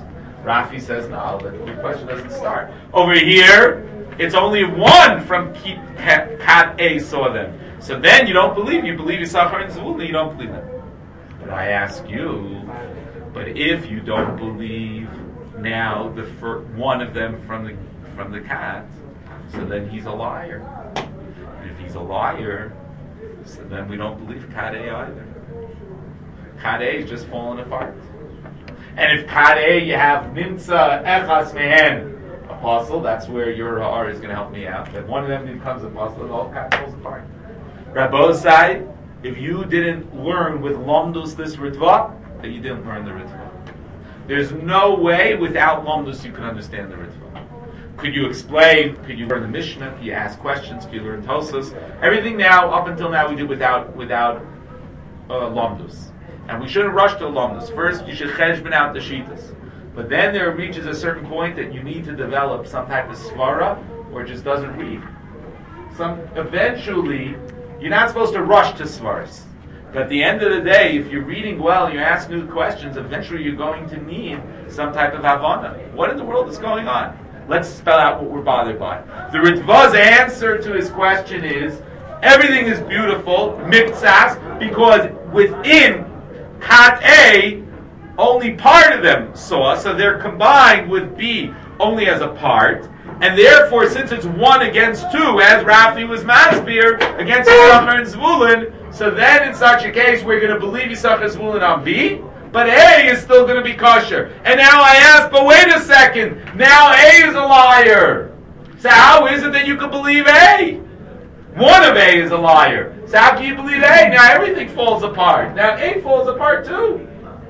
Speaker 1: Rafi says no, the, the question doesn't start. Over here, it's only one from Kat A saw them. So then you don't believe, you believe Yisachar and Zvulun, you don't believe them. But I ask you, but if you don't believe now the fir- one of them from the from the cat, so then he's a liar. And if he's a liar, so then we don't believe Kat A either. Kat A is just falling apart. And if Kat A you have Nimtza Echas Mehen apostle, that's where your R is going to help me out. That one of them becomes apostle, and the whole cat falls apart. Rabbo's side, if you didn't learn with Lomdus this Ritva, then you didn't learn the Ritva. There's no way without Lomdus you can understand the Ritva. Could you explain? Could you learn the Mishnah? Could you ask questions? Could you learn Tosas? Everything now, up until now, we do without without uh, Lomdus. And we shouldn't rush to Lomdus. First, you should cheshbon out the Shitas. But then there reaches a certain point that you need to develop some type of svara, or it just doesn't read. Some eventually, you're not supposed to rush to svaras. But at the end of the day, if you're reading well and you're asking new questions, eventually you're going to need some type of havana. What in the world is going on? Let's spell out what we're bothered by. The Ritva's answer to his question is, everything is beautiful, miktsas, because within Kat A, only part of them saw, so they're combined with B only as a part, and therefore, since it's one against two, as Rafi was Masbir, against Yisachar and Zvulun, so then in such a case, we're going to believe Yisachar and Zvulun on B, but A is still going to be kosher. And now I ask, but wait a second, now A is a liar. So how is it that you can believe A? One of A is a liar. So how can you believe A? Now everything falls apart. Now A falls apart too.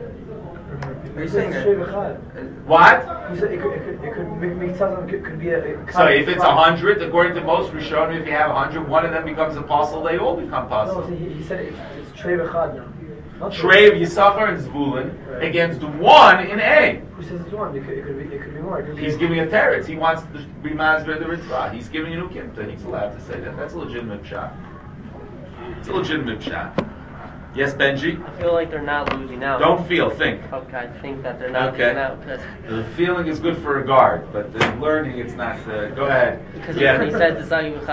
Speaker 5: Are you saying that?
Speaker 1: What?
Speaker 5: You said it could, it could, it could make, make sense. It could be a. a
Speaker 1: So if it's a hundred, according to most Rishonim, if you have a hundred, one of them becomes apostle, they all become apostle.
Speaker 5: No, see, he, he said it's, it's Trey V'chad now. Not
Speaker 1: Trey of Yisachar and Zvulun
Speaker 5: Right.
Speaker 1: against one in A.
Speaker 5: Who says it's one? It could, it could be. It could be more. It could be
Speaker 1: He's giving a teretz. He wants to be masber the ritzvah. He's giving a nukimta. He's allowed to say that. That's a legitimate shot. It's a legitimate shot. Yes, Benji?
Speaker 9: I feel like they're not losing out.
Speaker 1: Don't feel, think.
Speaker 9: Okay, I think that they're not
Speaker 1: Okay.
Speaker 9: losing out. Because
Speaker 1: The feeling is good for a guard, but the learning, it's not. Uh, go ahead.
Speaker 9: Because
Speaker 1: Yeah.
Speaker 9: he says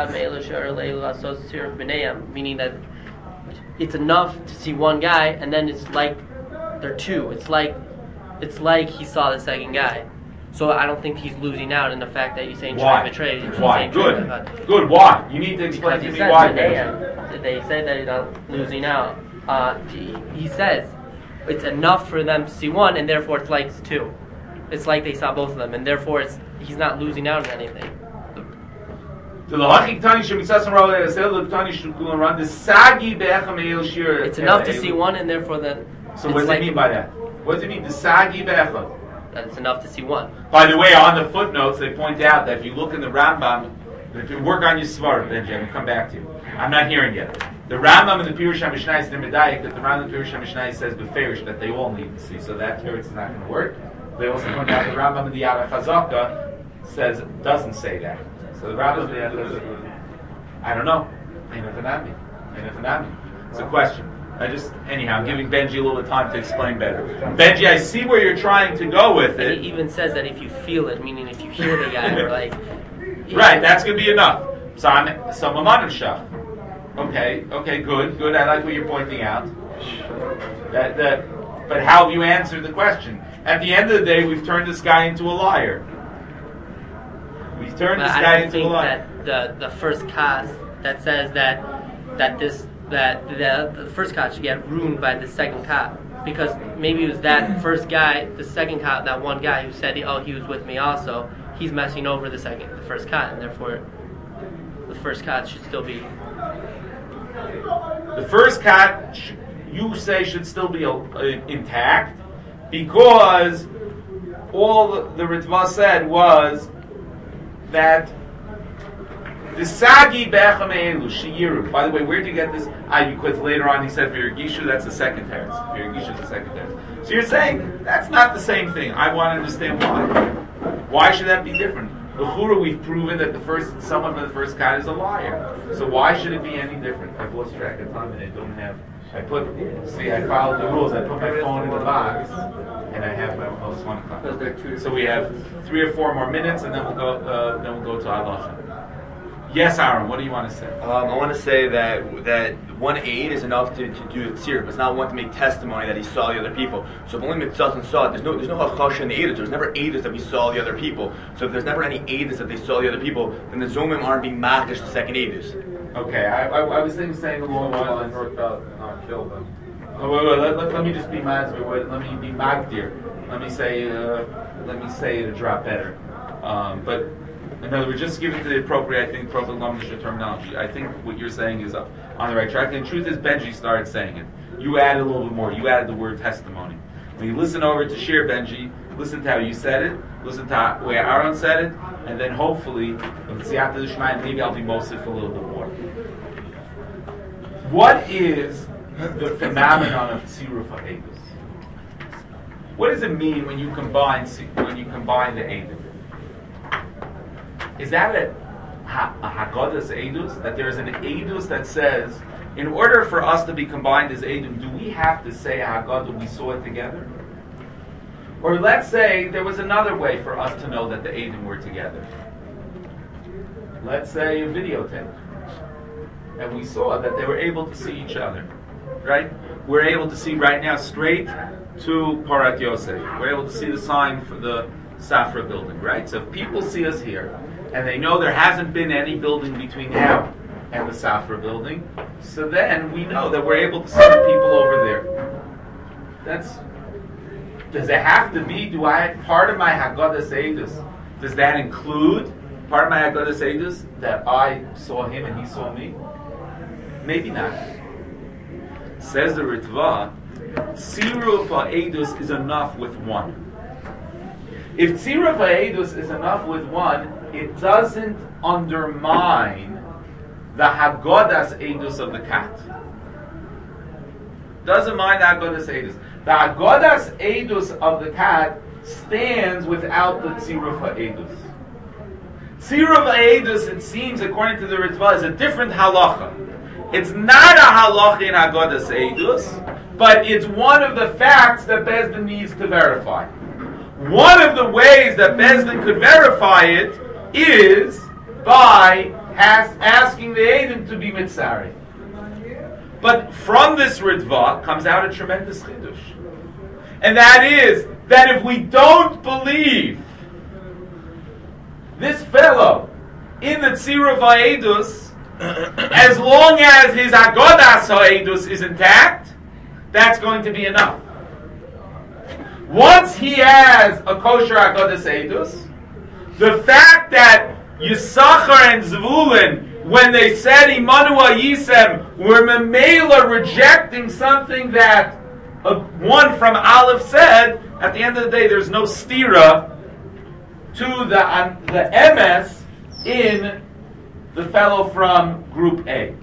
Speaker 9: meaning that it's enough to see one guy, and then it's like they're two. It's like it's like he saw the second guy. So I don't think he's losing out in the fact that you're saying
Speaker 1: Why?
Speaker 9: Trey V'trey.
Speaker 1: Why? Good. Good. Why? You need to explain
Speaker 9: Because
Speaker 1: to
Speaker 9: he
Speaker 1: me why.
Speaker 9: says
Speaker 1: Benji.
Speaker 9: Benji. They say that he's not losing out. Uh, he, he says it's enough for them to see one, and therefore it's like it's two. It's like they saw both of them, and therefore it's he's not losing out on anything. It's enough to see one, and therefore then.
Speaker 1: So what does
Speaker 9: like,
Speaker 1: it mean by that? What does it mean? The sagi be'echad.
Speaker 9: That it's enough to see one.
Speaker 1: By the way, on the footnotes, they point out that if you look in the Rambam, if you work on your svarim, Benji, I'm going to come back to you. I'm not hearing yet. The Rambam and the Pirush HaMishnah is the Medayik that the Rambam and the Pirush HaMishnah says beferish that they all need to see. So that teretz is not going to work. They also point out the Rambam and the Yad HaChazaka says doesn't say that. So the Rambam and the Yad HaChazaka, I don't know. It's a question. I just, anyhow, I'm giving Benji a little time to explain better. Benji, I see where you're trying to go with
Speaker 9: And
Speaker 1: it.
Speaker 9: he even says that if you feel it, meaning if you hear the guy, or like.
Speaker 1: Right, that's going to be enough. So I'm some Amanim Shach. Okay, okay, good, good. I like what you're pointing out. That, that, but how have you answered the question? At the end of the day, we've turned this guy into a liar. We've turned
Speaker 9: But
Speaker 1: this
Speaker 9: I
Speaker 1: guy
Speaker 9: don't
Speaker 1: into a
Speaker 9: think
Speaker 1: liar.
Speaker 9: that the the first cast that says that that this that the, the first cast should get ruined by the second cast, because maybe it was that first guy, the second cast, that one guy who said, oh, he was with me also. He's messing over the second, the first cast, and therefore the first cast should still be.
Speaker 1: The first cat, sh- you say, should still be uh, intact, because all the, the Ritva said was that the Sagi Bechameelu Shiyiru. By the way, where did you get this? Ah, because later on he said Virigishu, that's the second teretz. Virigishu is the second teretz. So you're saying that's not the same thing. I want to understand why. Why should that be different? The Chura, we've proven that the first someone from the first cat is a liar. So why should it be any different? I've lost track of time and I don't have. I put. See, I followed the rules. I put my phone in the box and I have my most It's one o'clock.
Speaker 6: Because they're two
Speaker 1: So we have three or four more minutes, and then we'll go. Uh, then we'll go to halacha. Yes, Aaron. What do you want to say?
Speaker 8: Um, I want to say that that one aid is enough to, to do a tzir, but it's not one to make testimony that he saw the other people. So if only Mitzvah saw it, there's no there's no hachasha in the aidus. There's never aidus that we saw the other people. So if there's never any aidus that they saw the other people, then the zomim aren't being makdish the second aidus.
Speaker 1: Okay, I, I, I was thinking saying along the lines.
Speaker 10: Not kill them.
Speaker 1: Oh, wait, wait, let, let, let me just be mazir. Wait, let me be magdir. Let me say. Uh, let me say it a drop better. Um, but. In other words, just give it to the appropriate, I think, appropriate language terminology. I think what you're saying is up on the right track. And the truth is, Benji started saying it. You added a little bit more. You added the word testimony. When you listen over to Shir Benji, listen to how you said it, listen to how, where Aaron said it, and then hopefully, maybe I'll be mosif a little bit more. What is the phenomenon of tziruf ha'edus? What does it mean when you combine when you combine the edus? Is that a, a Haggadah's Eidus? That there is an Eidus that says, in order for us to be combined as Eidim, do we have to say Haggadah, we saw it together? Or let's say there was another way for us to know that the Eidim were together. Let's say a videotape. And we saw that they were able to see each other. Right? We're able to see right now straight to Parat Yosef. We're able to see the sign for the Safra building. Right? So if people see us here, and they know there hasn't been any building between now and the Safra building, so then we know that we're able to see the people over there. That's. Does it have to be? Do I part of my Haggadah Seidus? Does that include part of my Haggadah Seidus that I saw him and he saw me? Maybe not. Says the Ritva, Tziruf ha'edus is enough with one. If Tziruf ha'edus is enough with one, it doesn't undermine the Haggadah's Eidus of the cat. Doesn't mind the Haggadah's Eidus. The Haggadah's Eidus of the cat stands without the Tziruf ha'edus. Tziruf ha'edus, it seems, according to the Ritva, is a different halacha. It's not a halacha in Haggadah's Eidus, but it's one of the facts that Beis Din needs to verify. One of the ways that Beis Din could verify it is by has, asking the Eidim to be mitzari. But from this Ritva comes out a tremendous chidush. And that is, that if we don't believe this fellow in the Tziruf ha'edus, as long as his Haggadah ha'edus is intact, that's going to be enough. Once he has a kosher Haggadah ha'edus, the fact that Yisachar and Zvulun, when they said Immanuel Yisem, were memela rejecting something that uh, one from Aleph said, at the end of the day, there's no stira to the uh, the M S in the fellow from Group A.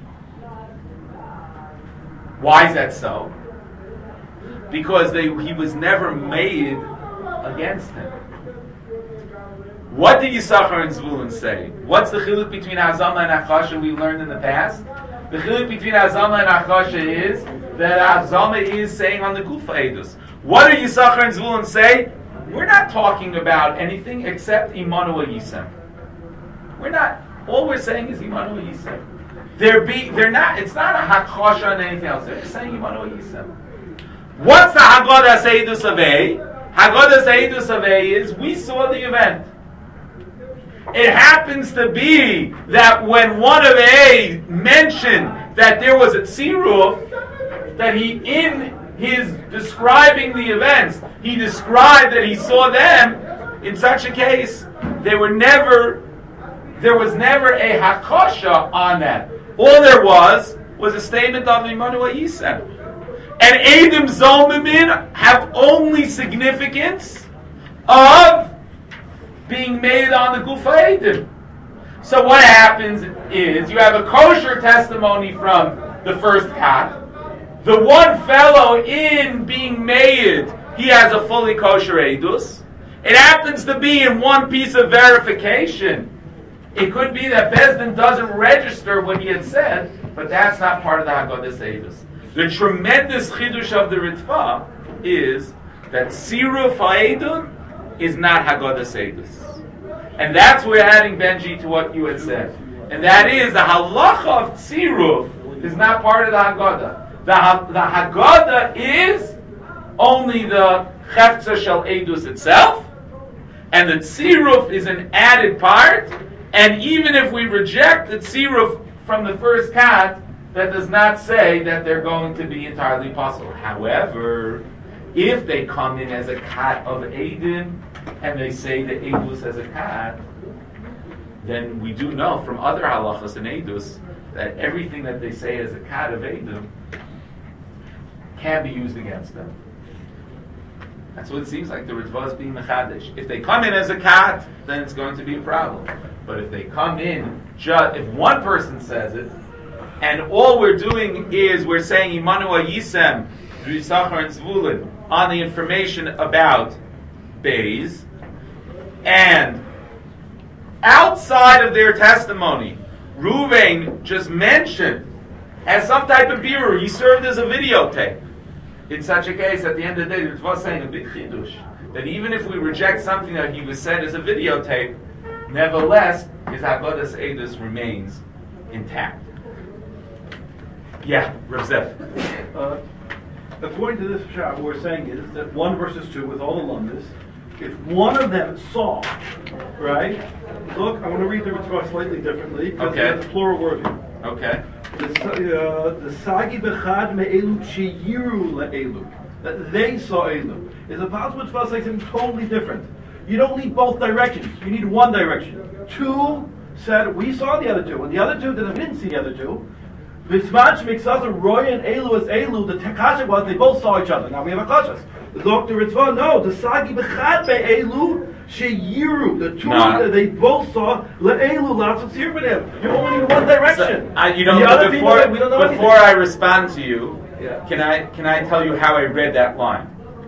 Speaker 1: Why is that so? Because they, he was never made against him. What did Yisachar and Zvulun say? What's the chiluk between Azama and Achasha we learned in the past? The chiluk between Azama and Achasha is that Azama is saying on the Kufa Eidus. What did Yisachar and Zvulun say? We're not talking about anything except Immanuel Yisem. We're not. All we're saying is Immanuel Yisem. They're be. They're not. It's not a Hakasha and anything else. They're just saying Immanuel Yisem. What's the Haggadah Seidus of A? Haggadah Seidus of A is we saw the event. It happens to be that when one of A mentioned that there was a tziruf, that he, in his describing the events, he described that he saw them. In such a case, they were never, there was never a hakasha on that. All there was was a statement of Immanuel Yisem. And Eidim Zomimin have only significance of being made on the Gufa Eidim. So what happens is you have a kosher testimony from the first cat. The one fellow in being made, he has a fully kosher Eidus. It happens to be in one piece of verification. It could be that Beis Din doesn't register what he had said, but that's not part of the Haggadah Eidus. The tremendous chidush of the Ritva is that Siruf Ha'edun is not Haggadah Seidus. And that's where we're adding, Benji, to what you had said. And that is, the halacha of Tziruf is not part of the Haggadah. The, ha- the Haggadah is only the Chefza Shel Eidus itself, and the Tziruf is an added part, and even if we reject the Tziruf from the first kat, that does not say that they're going to be entirely possible. However, if they come in as a kat of Eidin, and they say the Eidus as a kat, then we do know from other halachas in Eidus that everything that they say as a kat of Eidim can be used against them. That's what it seems like the Ritva is being mechadesh. If they come in as a kat, then it's going to be a problem. But if they come in, just if one person says it, and all we're doing is we're saying Imanu Yisem, Yisachar and Zvulun on the information about Beis, and outside of their testimony, Ruvain just mentioned as some type of birur, he served as a videotape. In such a case, at the end of the day, the Ritva is saying a big chidush, that even if we reject something that he was said as a videotape, nevertheless, his Haggadah Seidus remains intact. Yeah, Rav Zev.
Speaker 10: Uh, according to this shot, what we're saying is that one versus two with all the lumdas, if one of them saw, right? Look, I want to read the Ritva slightly differently because
Speaker 1: Okay.
Speaker 10: it has a plural word here.
Speaker 1: Okay.
Speaker 10: The sagi bechad me'elu sheyiru le'elu, that they saw elu, is a possible to say something totally different. You don't need both directions. You need one direction. Two said we saw the other two, and the other two that didn't see the other two. Vismach miksaza Roy and elu is elu. The takasha was they both saw each other. Now we have a kashas. The Doctor Ritva, no, the sagi bechad me'elu. Sheyiru, the two
Speaker 1: No.
Speaker 10: that they both saw, le'elu, lots of seer for them. You only need one direction.
Speaker 1: So, I, you know,
Speaker 10: the other
Speaker 1: before,
Speaker 10: people, we don't know
Speaker 1: before I respond to you,
Speaker 10: Yeah.
Speaker 1: can I can I tell you how I read that line?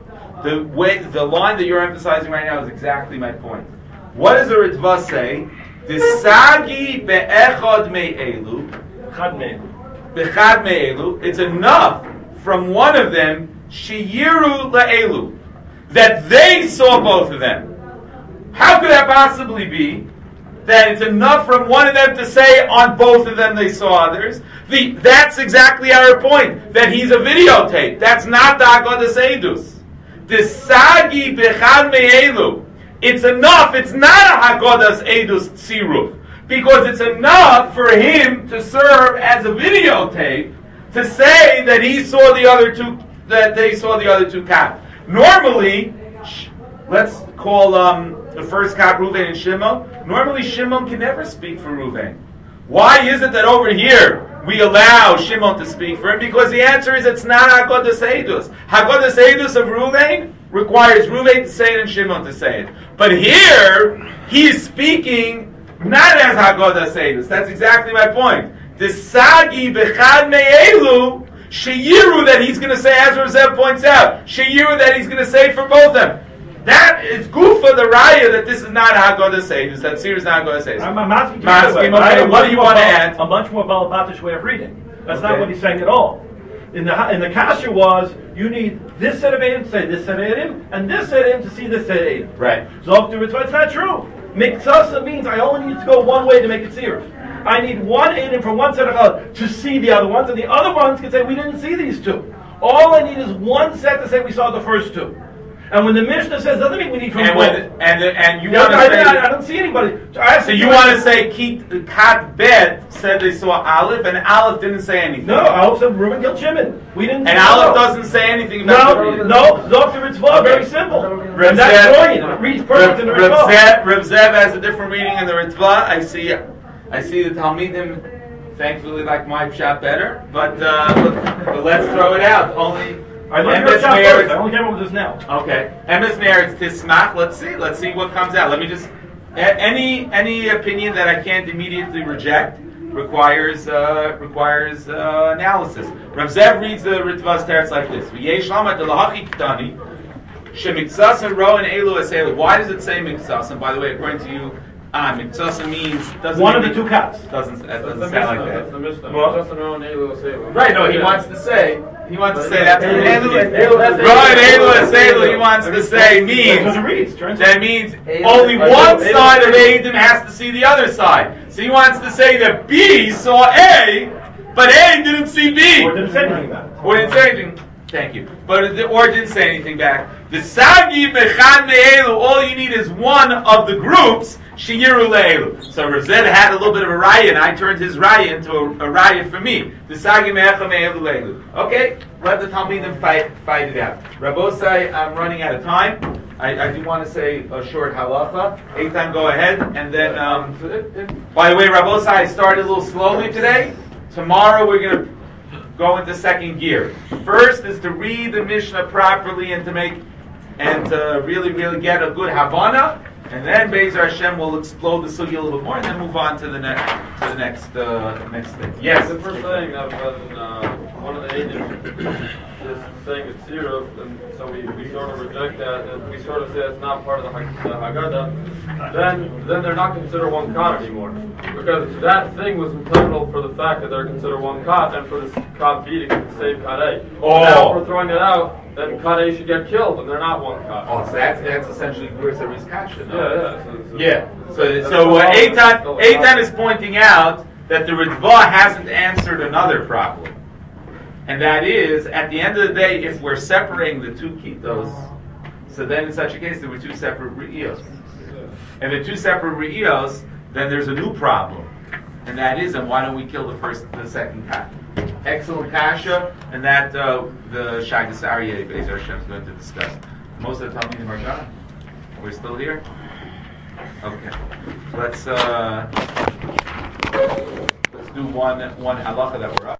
Speaker 1: The way the line that you're emphasizing right now is exactly my point. What does the Ritva say? The sagi be'echad me'elu,
Speaker 10: Chad me'elu.
Speaker 1: bechad me'elu. It's enough from one of them, sheyiru le'elu, that they saw both of them. How could that possibly be that it's enough from one of them to say on both of them they saw others? The, that's exactly our point, that he's a videotape. That's not the Haggadah Seidus. The Sagi Bechad Me'elu. It's enough, it's not a Haggadah Seidus Tziruf, because it's enough for him to serve as a videotape to say that he saw the other two, that they saw the other two cats. Normally, let's call um, the first cat Reuven and Shimon. Normally Shimon can never speak for Reuven. Why is it that over here we allow Shimon to speak for him? Because the answer is it's not Haggadah Seidus. Haggadah Seidus of Reuven requires Reuven to say it and Shimon to say it. But here, he is speaking not as Haggadah Seidus. That's exactly my point. The Sagi Bechad Me'elu, Sheyiru that he's going to say, as Rav Zev points out, Sheyiru that he's going to say for both of them. That is Gufa the Raya that this is not Haggadah Seidus. That Sir is not Haggadah Seidus.
Speaker 10: I'm, I'm asking you
Speaker 1: Masking,
Speaker 10: anyway,
Speaker 1: okay,
Speaker 10: I-
Speaker 1: what do you want to add?
Speaker 10: A much more balabatish way of reading. That's not
Speaker 1: Okay.
Speaker 10: what he's saying at all. In the in the kasha was you need this set of Eidim to say this set of Eidim, and this set of Eidim to see this set of Eidim.
Speaker 1: Right.
Speaker 10: Zok to Ritva, it's not true. Miksasa means I only need to go one way to make it serious. I need one Eidim from one set of Chal to see the other ones, and the other ones can say we didn't see these two. All I need is one set to say we saw the first two. And when the Mishnah says, doesn't mean we need from
Speaker 1: And
Speaker 10: both.
Speaker 1: when, and the, and you
Speaker 10: Yeah,
Speaker 1: want to
Speaker 10: I,
Speaker 1: say,
Speaker 10: I, I don't see anybody. I
Speaker 1: so you want to say Kit Kat Bet said they saw Aleph, and Aleph didn't say anything.
Speaker 10: No, Aleph said Reuben killed Shimon. We didn't.
Speaker 1: And
Speaker 10: see
Speaker 1: Aleph
Speaker 10: no.
Speaker 1: doesn't say anything about the
Speaker 10: No,
Speaker 1: reading.
Speaker 10: no, Doctor Ritzvah,
Speaker 1: Okay.
Speaker 10: very simple.
Speaker 1: Rav
Speaker 10: And that's
Speaker 1: Zev-
Speaker 10: brilliant. It reads perfect in the
Speaker 1: Rav
Speaker 10: Ritzvah.
Speaker 1: Zev, Rav Zev has a different reading in the Ritva. I see, I see the Talmidim, thankfully, like my shot better. But, uh, but, but let's throw it out. Only.
Speaker 10: I learned
Speaker 1: Emes
Speaker 10: your shot
Speaker 1: Me'eretz-
Speaker 10: first. I only came up with this now.
Speaker 1: Okay. Emes Me'eretz Tismach. Let's see. Let's see what comes out. Let me just. a- Any any opinion that I can't immediately reject requires uh, requires uh, analysis. Rav Zev reads the Ritva's teretz like this: V'yesh lamat delahachi ktani shemiksas and ro and elu eselu. Why does it say miksas? And by the way, according to you, Ah, Miktsasa means doesn't
Speaker 10: One of the
Speaker 1: mean-
Speaker 10: two cats.
Speaker 1: Doesn't that doesn't
Speaker 11: That's
Speaker 1: sound
Speaker 11: the
Speaker 1: like
Speaker 11: Mishnah.
Speaker 1: that.
Speaker 11: That's the Mishnah.
Speaker 1: Well-
Speaker 11: Just around Elu Aselu.
Speaker 1: Right? No, he
Speaker 11: Yeah.
Speaker 1: wants to say he wants to say
Speaker 11: But
Speaker 1: that's
Speaker 11: Elu-
Speaker 1: what it
Speaker 11: Elu-
Speaker 1: means.
Speaker 11: Elu- that's
Speaker 1: Right,
Speaker 11: Elu-
Speaker 1: Elu
Speaker 11: Elu-
Speaker 1: Aselu, he
Speaker 11: Elu.
Speaker 1: wants to say
Speaker 10: That's what
Speaker 1: means
Speaker 10: it reads. Translate.
Speaker 1: that means
Speaker 6: Elu-
Speaker 1: only
Speaker 11: Elu-
Speaker 1: one
Speaker 11: Elu-
Speaker 1: side of
Speaker 11: Elu-
Speaker 1: Adam has to see the other side. So he wants to say that B saw A, but A didn't see B.
Speaker 10: Or didn't say anything about it.
Speaker 1: Or didn't say anything. Thank you. But the, or didn't say anything back. The Sagi Mechan Me'elu, all you need is one of the groups, Sheyiru Le'elu. So Razed had a little bit of a raya, and I turned his raya into a, a raya for me. The Sagi Mechan Me'elu Le'elu. Okay, let the Talmidim fight, fight it out. Rabosai, I'm running out of time. I, I do want to say a short halacha. Eitan, go ahead. And then, um, by the way, Rabosai, I started a little slowly today. Tomorrow we're going to go into second gear. First is to read the Mishnah properly and to make and to really, really get a good Havana, and then Be'ezer Hashem will explode the sugi a little bit more, and then move on to the next to the next uh, next thing. Yes.
Speaker 11: The first thing that when uh, one of the agents is saying it's zero, and so we, we sort of reject that, and we sort of say it's not part of the, Hag- the Haggadah, then then they're not considered one kat anymore. Because that thing was intentional for the fact that they're considered one kat, and for this kat B to save kat A.
Speaker 1: Oh.
Speaker 11: Now if we're throwing it out, then kat A should get killed, and they're not one kat.
Speaker 1: Oh, so that's that's essentially Gursaris Kasha. No?
Speaker 11: Yeah, yeah. So, so
Speaker 1: Yeah. So
Speaker 11: That's
Speaker 1: so uh,
Speaker 11: all-
Speaker 1: Eitan
Speaker 11: all-
Speaker 1: Eitan is pointing out that the Ritva hasn't answered another problem. And that is, at the end of the day, if we're separating the two kitos, so then in such a case there were two separate re'ios. And the two separate re'ios, then there's a new problem. And that is, and why don't we kill the first, the second cat? Excellent kasha, and that uh, the Shagas Aryeh Be'ezer Hashem is going to discuss. Most of the Talmidim are gone. We're still here? Okay. Let's uh, let's do one one halacha that we're up.